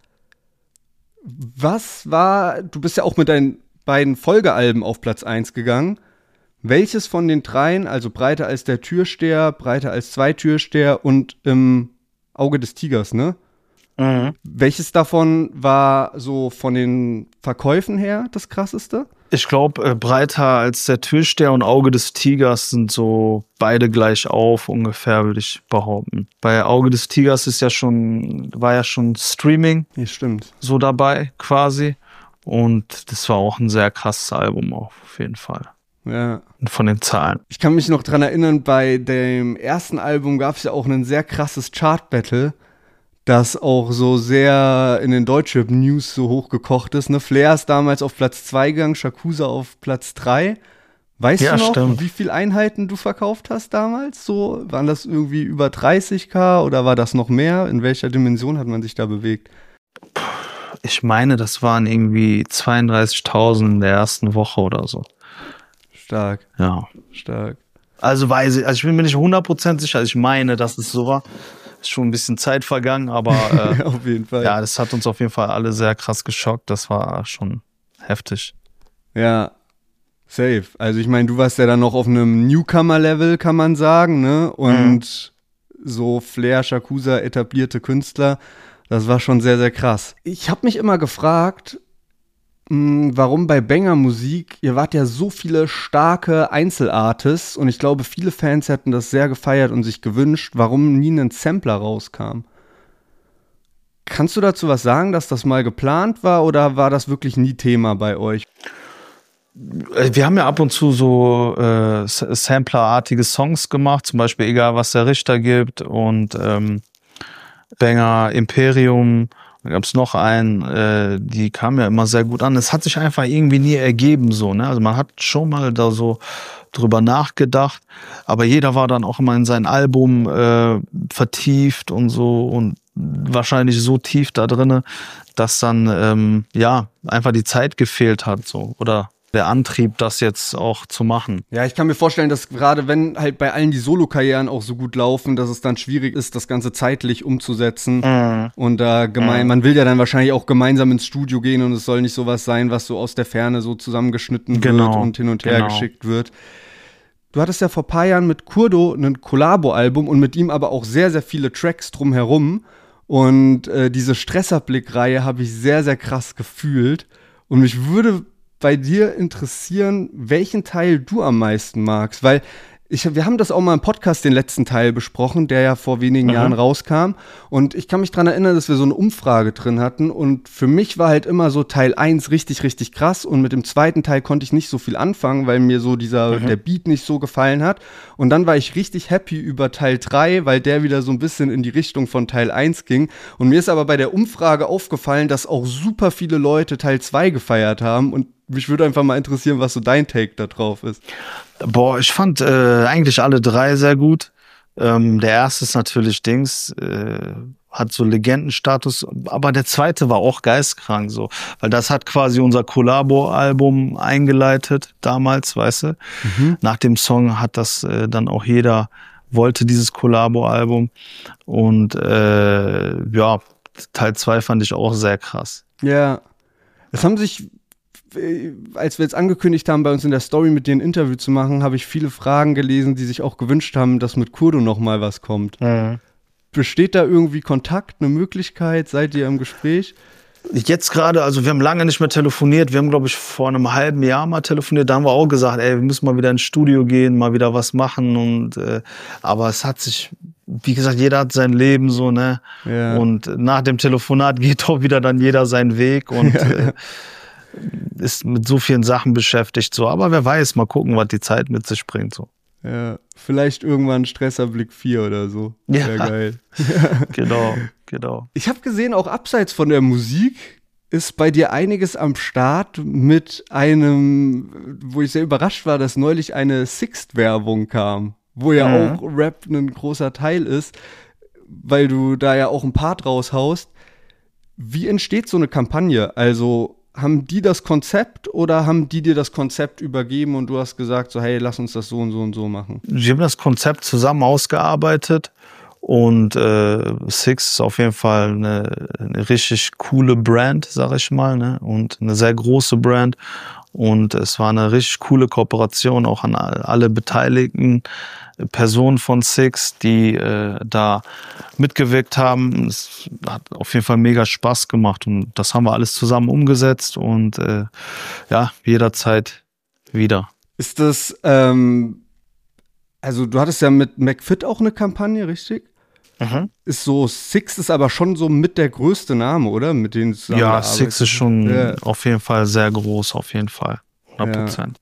Was war, du bist ja auch mit deinen beiden Folgealben auf Platz eins gegangen. Welches von den dreien, also Breiter als der Türsteher, Breiter als Zweitürsteher und im Auge des Tigers, ne? Mhm. Welches davon war so von den Verkäufen her das krasseste? Ich glaube, äh, Breiter als der Türsteher und Auge des Tigers sind so beide gleich auf, ungefähr, würde ich behaupten. Bei Auge des Tigers ist ja schon, war ja schon Streaming. Ja, stimmt. So dabei, quasi. Und das war auch ein sehr krasses Album, auf jeden Fall. Ja. Von den Zahlen. Ich kann mich noch dran erinnern, bei dem ersten Album gab es ja auch ein sehr krasses Chart-Battle, das auch so sehr in den Deutschrap-News so hochgekocht ist. Ne? Flair ist damals auf Platz zwei gegangen, Shakusa auf Platz drei. Weißt ja, du noch, stimmt. wie viele Einheiten du verkauft hast damals? So, waren das irgendwie über dreißigtausend oder war das noch mehr? In welcher Dimension hat man sich da bewegt? Ich meine, das waren irgendwie zweiunddreißigtausend in der ersten Woche oder so. Stark. Ja. Stark. Also weiß ich, also ich bin mir nicht hundert Prozent sicher, also ich meine, dass es so war. Ist schon ein bisschen Zeit vergangen, aber äh, auf jeden Fall. Ja, das hat uns auf jeden Fall alle sehr krass geschockt. Das war schon heftig. Ja, safe. Also ich meine, du warst ja dann noch auf einem Newcomer-Level, kann man sagen, ne? Und mhm. so Flair, Shakusa, etablierte Künstler, das war schon sehr, sehr krass. Ich habe mich immer gefragt, warum bei Banger Musik, ihr wart ja so viele starke Einzelartists und ich glaube, viele Fans hätten das sehr gefeiert und sich gewünscht, warum nie ein Sampler rauskam. Kannst du dazu was sagen, dass das mal geplant war oder war das wirklich nie Thema bei euch? Wir haben ja ab und zu so äh, Sampler-artige Songs gemacht, zum Beispiel Egal, was der Richter gibt und ähm, Banger, Imperium, da gab es noch einen, äh, die kam ja immer sehr gut an. Es hat sich einfach irgendwie nie ergeben so, ne? Also man hat schon mal da so drüber nachgedacht, aber jeder war dann auch immer in sein Album äh, vertieft und so und wahrscheinlich so tief da drinne, dass dann ähm, ja einfach die Zeit gefehlt hat so oder der Antrieb, das jetzt auch zu machen. Ja, ich kann mir vorstellen, dass gerade wenn halt bei allen die Solo-Karrieren auch so gut laufen, dass es dann schwierig ist, das Ganze zeitlich umzusetzen. Mhm. Und da gemein, mhm. man will ja dann wahrscheinlich auch gemeinsam ins Studio gehen und es soll nicht sowas sein, was so aus der Ferne so zusammengeschnitten genau. wird und hin und her genau. geschickt wird. Du hattest ja vor ein paar Jahren mit Kurdo ein Collabo-Album und mit ihm aber auch sehr, sehr viele Tracks drumherum. Und äh, diese Stressablick-Reihe habe ich sehr, sehr krass gefühlt. Und mich würde bei dir interessieren, welchen Teil du am meisten magst, weil ich, wir haben das auch mal im Podcast, den letzten Teil besprochen, der ja vor wenigen mhm. Jahren rauskam und ich kann mich daran erinnern, dass wir so eine Umfrage drin hatten und für mich war halt immer so Teil eins richtig, richtig krass und mit dem zweiten Teil konnte ich nicht so viel anfangen, weil mir so dieser, mhm. der Beat nicht so gefallen hat und dann war ich richtig happy über Teil drei, weil der wieder so ein bisschen in die Richtung von Teil eins ging und mir ist aber bei der Umfrage aufgefallen, dass auch super viele Leute Teil zwei gefeiert haben und mich würde einfach mal interessieren, was so dein Take da drauf ist. Boah, ich fand äh, eigentlich alle drei sehr gut. Ähm, der erste ist natürlich Dings, äh, hat so Legendenstatus, aber der zweite war auch geistkrank so, weil das hat quasi unser Collabo-Album eingeleitet damals, weißt du. Mhm. Nach dem Song hat das äh, dann auch jeder wollte dieses Collabo-Album und äh, ja, Teil zwei fand ich auch sehr krass. Ja, es haben sich als wir jetzt angekündigt haben, bei uns in der Story mit dir ein Interview zu machen, habe ich viele Fragen gelesen, die sich auch gewünscht haben, dass mit Kurdo noch mal was kommt. Mhm. Besteht da irgendwie Kontakt, eine Möglichkeit? Seid ihr im Gespräch? Jetzt gerade, also wir haben lange nicht mehr telefoniert. Wir haben, glaube ich, vor einem halben Jahr mal telefoniert. Da haben wir auch gesagt, ey, wir müssen mal wieder ins Studio gehen, mal wieder was machen. Und äh, aber es hat sich, wie gesagt, jeder hat sein Leben so, ne? Ja. Und nach dem Telefonat geht auch wieder dann jeder seinen Weg und ja. äh, ist mit so vielen Sachen beschäftigt, so. Aber wer weiß, mal gucken, was die Zeit mit sich bringt, so. Ja, vielleicht irgendwann Stresserblick vier oder so. Ja, sehr geil. genau, genau. Ich habe gesehen, auch abseits von der Musik ist bei dir einiges am Start mit einem, wo ich sehr überrascht war, dass neulich eine Sixt-Werbung kam, wo ja mhm. auch Rap ein großer Teil ist, weil du da ja auch ein Part raushaust. Wie entsteht so eine Kampagne? Also haben die das Konzept oder haben die dir das Konzept übergeben und du hast gesagt, so hey, lass uns das so und so und so machen? Wir haben das Konzept zusammen ausgearbeitet und äh, Six ist auf jeden Fall eine, eine richtig coole Brand, sag ich mal, ne? Und eine sehr große Brand und es war eine richtig coole Kooperation auch an alle Beteiligten. Personen von Six, die äh, da mitgewirkt haben. Es hat auf jeden Fall mega Spaß gemacht und das haben wir alles zusammen umgesetzt und äh, ja, jederzeit wieder. Ist das, ähm, also du hattest ja mit McFit auch eine Kampagne, richtig? Mhm. Ist so, Six ist aber schon so mit der größte Name, oder? Mit denen ja, Six ist schon ja. auf jeden Fall sehr groß, auf jeden Fall. hundert Prozent.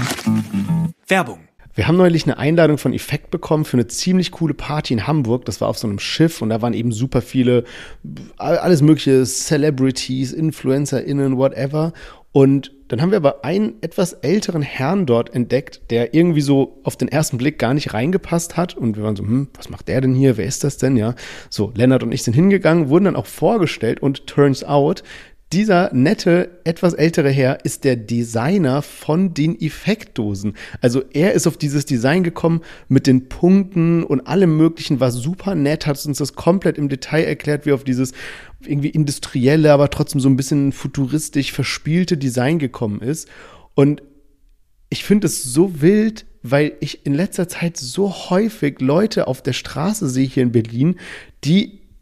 Ja. Werbung. Wir haben neulich eine Einladung von Effekt bekommen für eine ziemlich coole Party in Hamburg. Das war auf so einem Schiff und da waren eben super viele, alles mögliche Celebrities, InfluencerInnen, whatever. Und dann haben wir aber einen etwas älteren Herrn dort entdeckt, der irgendwie so auf den ersten Blick gar nicht reingepasst hat. Und wir waren so, hm, was macht der denn hier? Wer ist das denn? Ja, so, Lennart und ich sind hingegangen, wurden dann auch vorgestellt und turns out, dieser nette, etwas ältere Herr ist der Designer von den Effektdosen. Also er ist auf dieses Design gekommen mit den Punkten und allem Möglichen, war super nett, hat uns das komplett im Detail erklärt, wie auf dieses irgendwie industrielle, aber trotzdem so ein bisschen futuristisch verspielte Design gekommen ist. Und ich finde es so wild, weil ich in letzter Zeit so häufig Leute auf der Straße sehe hier in Berlin, die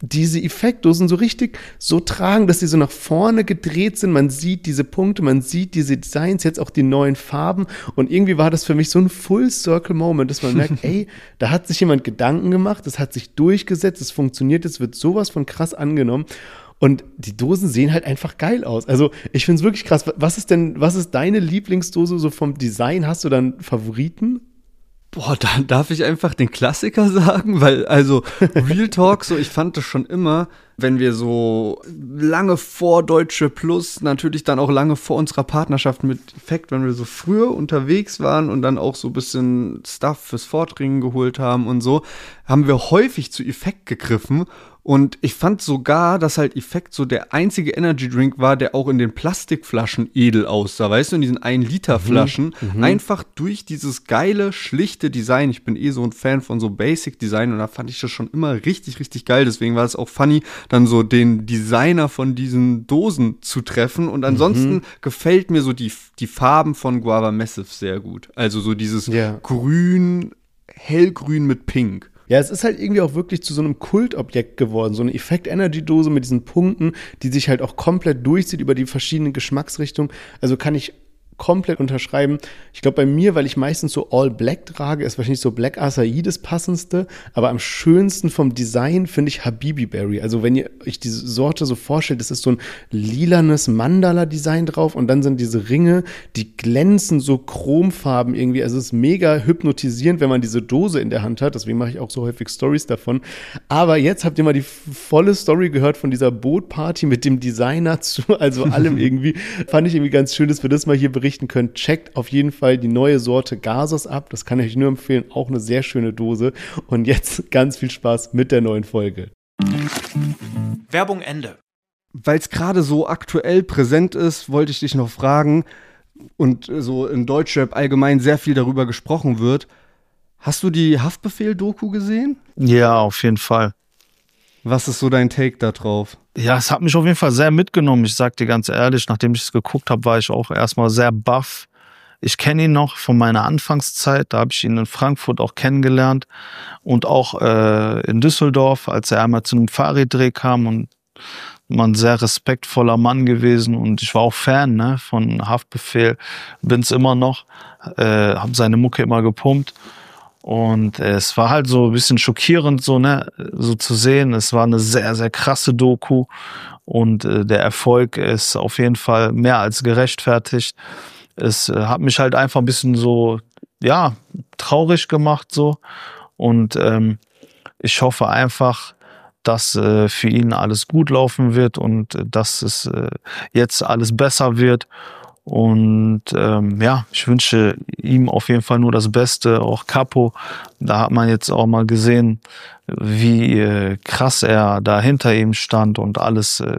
diese Effektdosen so richtig so tragen, dass sie so nach vorne gedreht sind. Man sieht diese Punkte, man sieht diese Designs, jetzt auch die neuen Farben. Und irgendwie war das für mich so ein Full-Circle-Moment, dass man merkt, ey, da hat sich jemand Gedanken gemacht, das hat sich durchgesetzt, es funktioniert, es wird sowas von krass angenommen. Und die Dosen sehen halt einfach geil aus. Also ich finde es wirklich krass. Was ist denn, was ist deine Lieblingsdose so vom Design? Hast du dann Favoriten? Boah, da darf ich einfach den Klassiker sagen, weil, also, Real Talk, so, ich fand das schon immer, wenn wir so lange vor Deutsche Plus, natürlich dann auch lange vor unserer Partnerschaft mit Effekt, wenn wir so früher unterwegs waren und dann auch so ein bisschen Stuff fürs Vordringen geholt haben und so, haben wir häufig zu Effekt gegriffen. Und ich fand sogar, dass halt Effekt so der einzige Energy-Drink war, der auch in den Plastikflaschen edel aussah, weißt du, in diesen ein Liter Flaschen. Mhm, einfach durch dieses geile, schlichte Design. Ich bin eh so ein Fan von so Basic-Design und da fand ich das schon immer richtig, richtig geil. Deswegen war es auch funny, dann so den Designer von diesen Dosen zu treffen. Und ansonsten mhm. gefällt mir so die, die Farben von Guava Massive sehr gut. Also so dieses yeah. Grün, hellgrün mit Pink. Ja, es ist halt irgendwie auch wirklich zu so einem Kultobjekt geworden. So eine Effekt-Energy-Dose mit diesen Punkten, die sich halt auch komplett durchzieht über die verschiedenen Geschmacksrichtungen. Also kann ich komplett unterschreiben. Ich glaube, bei mir, weil ich meistens so All Black trage, ist wahrscheinlich so Black Acai das passendste. Aber am schönsten vom Design finde ich Habibi Berry. Also wenn ihr euch diese Sorte so vorstellt, das ist so ein lilanes Mandala-Design drauf und dann sind diese Ringe, die glänzen so chromfarben irgendwie. Also es ist mega hypnotisierend, wenn man diese Dose in der Hand hat. Deswegen mache ich auch so häufig Stories davon. Aber jetzt habt ihr mal die volle Story gehört von dieser Bootparty mit dem Designer zu, also allem irgendwie. Fand ich irgendwie ganz schön, dass wir das mal hier berichten könnt. Checkt auf jeden Fall die neue Sorte Gasos ab. Das kann ich euch nur empfehlen. Auch eine sehr schöne Dose. Und jetzt ganz viel Spaß mit der neuen Folge. Werbung Ende. Weil es gerade so aktuell präsent ist, wollte ich dich noch fragen und so in Deutschrap allgemein sehr viel darüber gesprochen wird. Hast du die Haftbefehl-Doku gesehen? Ja, auf jeden Fall. Was ist so dein Take da drauf? Ja, es hat mich auf jeden Fall sehr mitgenommen. Ich sag dir ganz ehrlich, nachdem ich es geguckt habe, war ich auch erstmal sehr baff. Ich kenne ihn noch von meiner Anfangszeit. Da habe ich ihn in Frankfurt auch kennengelernt und auch äh, in Düsseldorf, als er einmal zu einem Fahrraddreh kam, und man ein sehr respektvoller Mann gewesen und ich war auch Fan, ne, von Haftbefehl, bin's immer noch, äh, habe seine Mucke immer gepumpt. Und es war halt so ein bisschen schockierend, so, ne, so zu sehen. Es war eine sehr, sehr krasse Doku und äh, der Erfolg ist auf jeden Fall mehr als gerechtfertigt. Es äh, hat mich halt einfach ein bisschen so, ja, traurig gemacht, so. Und ähm, ich hoffe einfach, dass äh, für ihn alles gut laufen wird und äh, dass es äh, jetzt alles besser wird. Und ähm, ja, ich wünsche ihm auf jeden Fall nur das Beste, auch Capo. Da hat man jetzt auch mal gesehen, wie äh, krass er da hinter ihm stand und alles äh,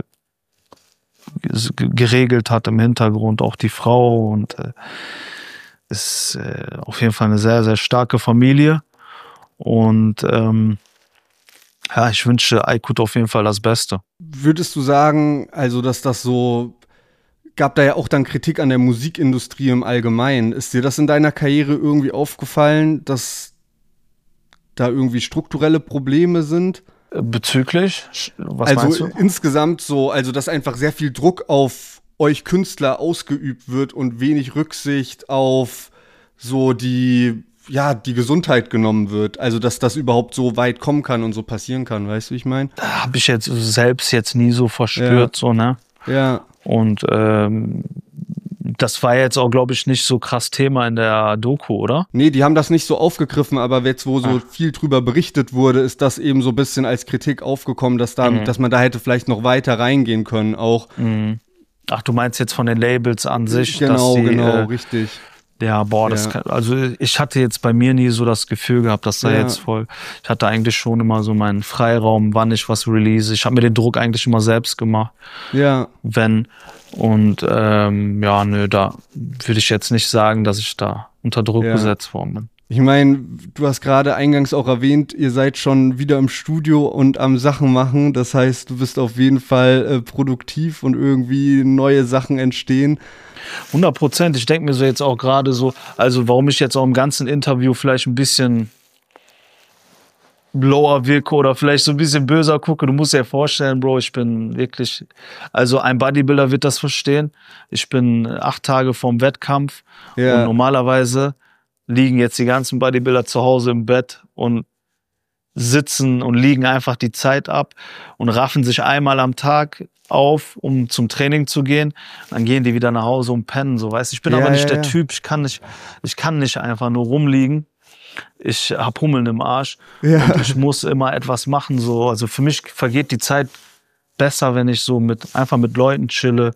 geregelt hat im Hintergrund, auch die Frau. Und äh, ist äh, auf jeden Fall eine sehr, sehr starke Familie. Und ähm, ja, ich wünsche Aykut auf jeden Fall das Beste. Würdest du sagen, also dass das so, gab da ja auch dann Kritik an der Musikindustrie im Allgemeinen. Ist dir das in deiner Karriere irgendwie aufgefallen, dass da irgendwie strukturelle Probleme sind? Bezüglich? Was also meinst du? Insgesamt so, also dass einfach sehr viel Druck auf euch Künstler ausgeübt wird und wenig Rücksicht auf so die, ja, die Gesundheit genommen wird. Also dass das überhaupt so weit kommen kann und so passieren kann, weißt du, wie ich meine? Da habe ich jetzt selbst jetzt nie so verspürt, ja. so, ne? Ja. Und ähm, das war jetzt auch, glaube ich, nicht so krass Thema in der Doku, oder? Nee, die haben das nicht so aufgegriffen, aber jetzt, wo so Ach. viel drüber berichtet wurde, ist das eben so ein bisschen als Kritik aufgekommen, dass da, Mhm. dass man da hätte vielleicht noch weiter reingehen können auch. Mhm. Ach, du meinst jetzt von den Labels an sich? Genau, dass die, genau, äh, richtig. Ja, boah, das Ja. kann, also ich hatte jetzt bei mir nie so das Gefühl gehabt, dass da Ja. jetzt voll, ich hatte eigentlich schon immer so meinen Freiraum, wann ich was release. Ich habe mir den Druck eigentlich immer selbst gemacht, Ja, wenn. Und ähm, ja, nö, da würde ich jetzt nicht sagen, dass ich da unter Druck Ja. gesetzt worden bin. ich meine, du hast gerade eingangs auch erwähnt, ihr seid schon wieder im Studio und am Sachen machen. Das heißt, du bist auf jeden Fall äh, produktiv und irgendwie neue Sachen entstehen. hundert Prozent. Ich denke mir so jetzt auch gerade so, also warum ich jetzt auch im ganzen Interview vielleicht ein bisschen lower wirke oder vielleicht so ein bisschen böser gucke. Du musst dir vorstellen, Bro, ich bin wirklich, also ein Bodybuilder wird das verstehen. Ich bin acht Tage vorm Wettkampf ja. und normalerweise liegen jetzt die ganzen Bodybuilder zu Hause im Bett und sitzen und liegen einfach die Zeit ab und raffen sich einmal am Tag auf, um zum Training zu gehen. Dann gehen die wieder nach Hause und pennen, so, weißt du. Ich bin ja, aber nicht ja, der ja. Typ, ich kann nicht, ich kann nicht einfach nur rumliegen. Ich hab Hummeln im Arsch ja. und ich muss immer etwas machen, so. Also für mich vergeht die Zeit besser, wenn ich so mit, einfach mit Leuten chille,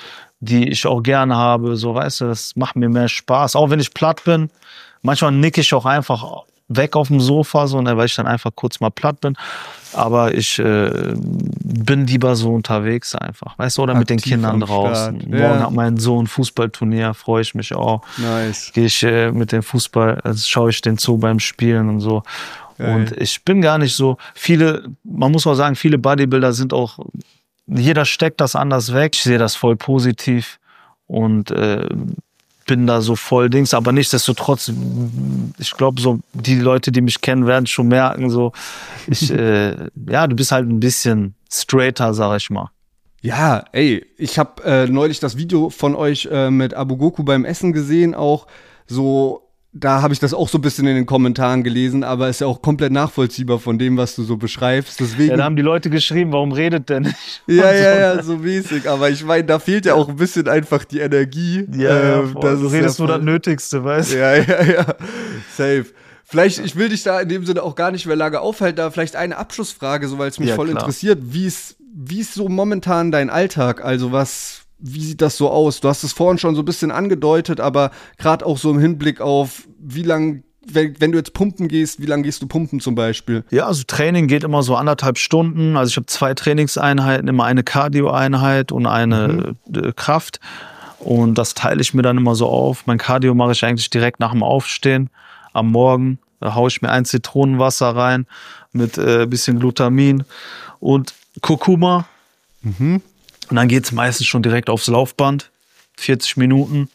die ich auch gerne habe, so, weißt du, das macht mir mehr Spaß. Auch wenn ich platt bin, manchmal nick ich auch einfach weg auf dem Sofa, so, ne, weil ich dann einfach kurz mal platt bin. Aber ich äh, bin lieber so unterwegs einfach, weißt du, oder aktiv mit den Kindern draußen. Ja. Morgen hat mein Sohn Fußballturnier, freue ich mich auch. Nice. Gehe ich äh, mit dem Fußball, also schaue ich den zu beim Spielen und so. Geil. Und ich bin gar nicht so, viele, man muss auch sagen, viele Bodybuilder sind auch, jeder steckt das anders weg. Ich sehe das voll positiv und äh, bin da so voll Dings, aber nichtsdestotrotz, ich glaube, so die Leute, die mich kennen, werden schon merken, so, ich, äh, ja, du bist halt ein bisschen straighter, sag ich mal. Ja, ey, ich habe äh, neulich das Video von euch äh, mit Abu Goku beim Essen gesehen, auch so, da habe ich das auch so ein bisschen in den Kommentaren gelesen, aber ist ja auch komplett nachvollziehbar von dem, was du so beschreibst. Deswegen, ja, da haben die Leute geschrieben, warum redet der nicht? Ja, ja, ja, so mäßig. Aber ich meine, da fehlt ja auch ein bisschen einfach die Energie. Ja, ähm, das du redest nur das Nötigste, weißt du? Ja, ja, ja. Safe. Vielleicht, ich will dich da in dem Sinne auch gar nicht mehr lange aufhalten, da vielleicht eine Abschlussfrage, so weil es mich ja, voll klar. interessiert. Wie ist, wie ist so momentan dein Alltag? Also was... Wie sieht das so aus? Du hast es vorhin schon so ein bisschen angedeutet, aber gerade auch so im Hinblick auf, wie lang, wenn, wenn du jetzt pumpen gehst, wie lange gehst du pumpen zum Beispiel? Ja, also Training geht immer so anderthalb Stunden. Also ich habe zwei Trainingseinheiten, immer eine Cardio-Einheit und eine mhm. Kraft. Und das teile ich mir dann immer so auf. Mein Cardio mache ich eigentlich direkt nach dem Aufstehen am Morgen. Da haue ich mir ein Zitronenwasser rein mit äh, bisschen Glutamin und Kurkuma. Mhm. Und dann geht's meistens schon direkt aufs Laufband, vierzig Minuten.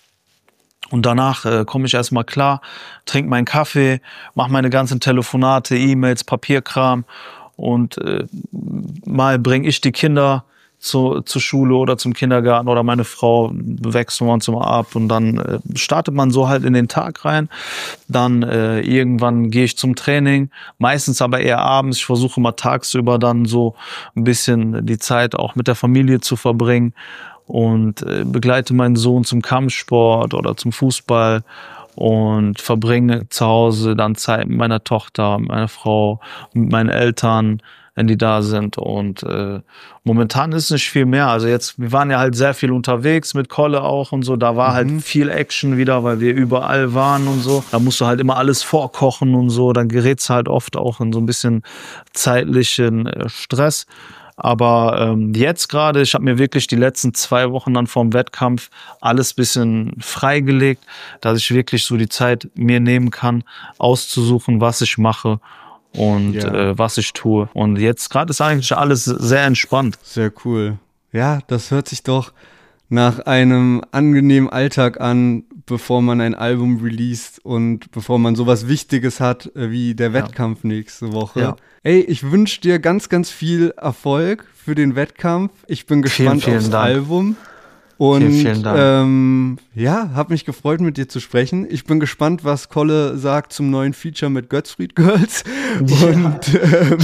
Und danach äh, komme ich erstmal klar, trinke meinen Kaffee, mache meine ganzen Telefonate, E-Mails, Papierkram. Und äh, mal bringe ich die Kinder zu, zur Schule oder zum Kindergarten oder meine Frau, wechseln wir uns immer ab. Und dann äh, startet man so halt in den Tag rein. Dann äh, irgendwann gehe ich zum Training, meistens aber eher abends. Ich versuche mal tagsüber dann so ein bisschen die Zeit auch mit der Familie zu verbringen und äh, begleite meinen Sohn zum Kampfsport oder zum Fußball und verbringe zu Hause dann Zeit mit meiner Tochter, mit meiner Frau, mit meinen Eltern, wenn die da sind. Und äh, momentan ist nicht viel mehr. Also jetzt, wir waren ja halt sehr viel unterwegs mit Kolle auch und so. Da war mhm. halt viel Action wieder, weil wir überall waren und so. Da musst du halt immer alles vorkochen und so. Dann gerätst du halt oft auch in so ein bisschen zeitlichen äh, Stress. Aber ähm, jetzt gerade, ich habe mir wirklich die letzten zwei Wochen dann vorm Wettkampf alles bisschen freigelegt, dass ich wirklich so die Zeit mir nehmen kann, auszusuchen, was ich mache und ja. äh, was ich tue. Und jetzt gerade ist eigentlich alles sehr entspannt. Sehr cool. Ja, das hört sich doch nach einem angenehmen Alltag an, bevor man ein Album released und bevor man sowas Wichtiges hat wie der Wettkampf ja. nächste Woche. Ja. Ey, ich wünsche dir ganz, ganz viel Erfolg für den Wettkampf. Ich bin gespannt vielen, vielen aufs Dank. Album. Und vielen, vielen Dank. Ähm, ja, hab mich gefreut, mit dir zu sprechen. Ich bin gespannt, was Kolle sagt zum neuen Feature mit Götzfried Girls. Ja. Und ähm,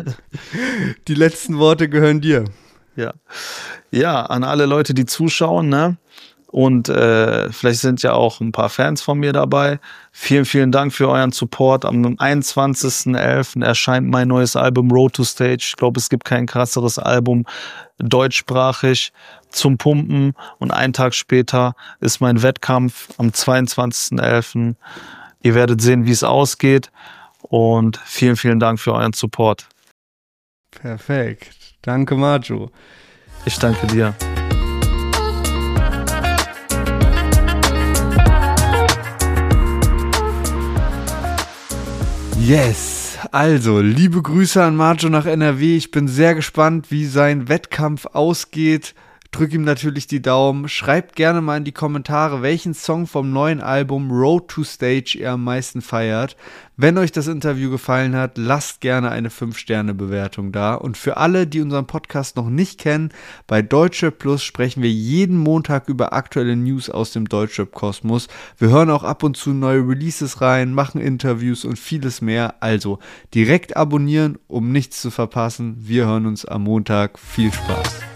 die letzten Worte gehören dir. Ja, ja, an alle Leute, die zuschauen, ne? Und äh, vielleicht sind ja auch ein paar Fans von mir dabei. Vielen, vielen Dank für euren Support. Am einundzwanzigsten elften erscheint mein neues Album Road to Stage. Ich glaube, es gibt kein krasseres Album deutschsprachig zum Pumpen. Und einen Tag später ist mein Wettkampf am zweiundzwanzigsten elften Ihr werdet sehen, wie es ausgeht. Und vielen, vielen Dank für euren Support. Perfekt. Danke, Majo. Ich danke dir. Yes, also liebe Grüße an Majo nach N R W. Ich bin sehr gespannt, wie sein Wettkampf ausgeht. drück ihm natürlich die Daumen. Schreibt gerne mal in die Kommentare, welchen Song vom neuen Album Road to Stage ihr am meisten feiert. Wenn euch das Interview gefallen hat, lasst gerne eine fünf Sterne Bewertung da. Und für alle, die unseren Podcast noch nicht kennen, bei Deutschrap Plus sprechen wir jeden Montag über aktuelle News aus dem Deutschrap-Kosmos. Wir hören auch ab und zu neue Releases rein, machen Interviews und vieles mehr. Also direkt abonnieren, um nichts zu verpassen. Wir hören uns am Montag. Viel Spaß.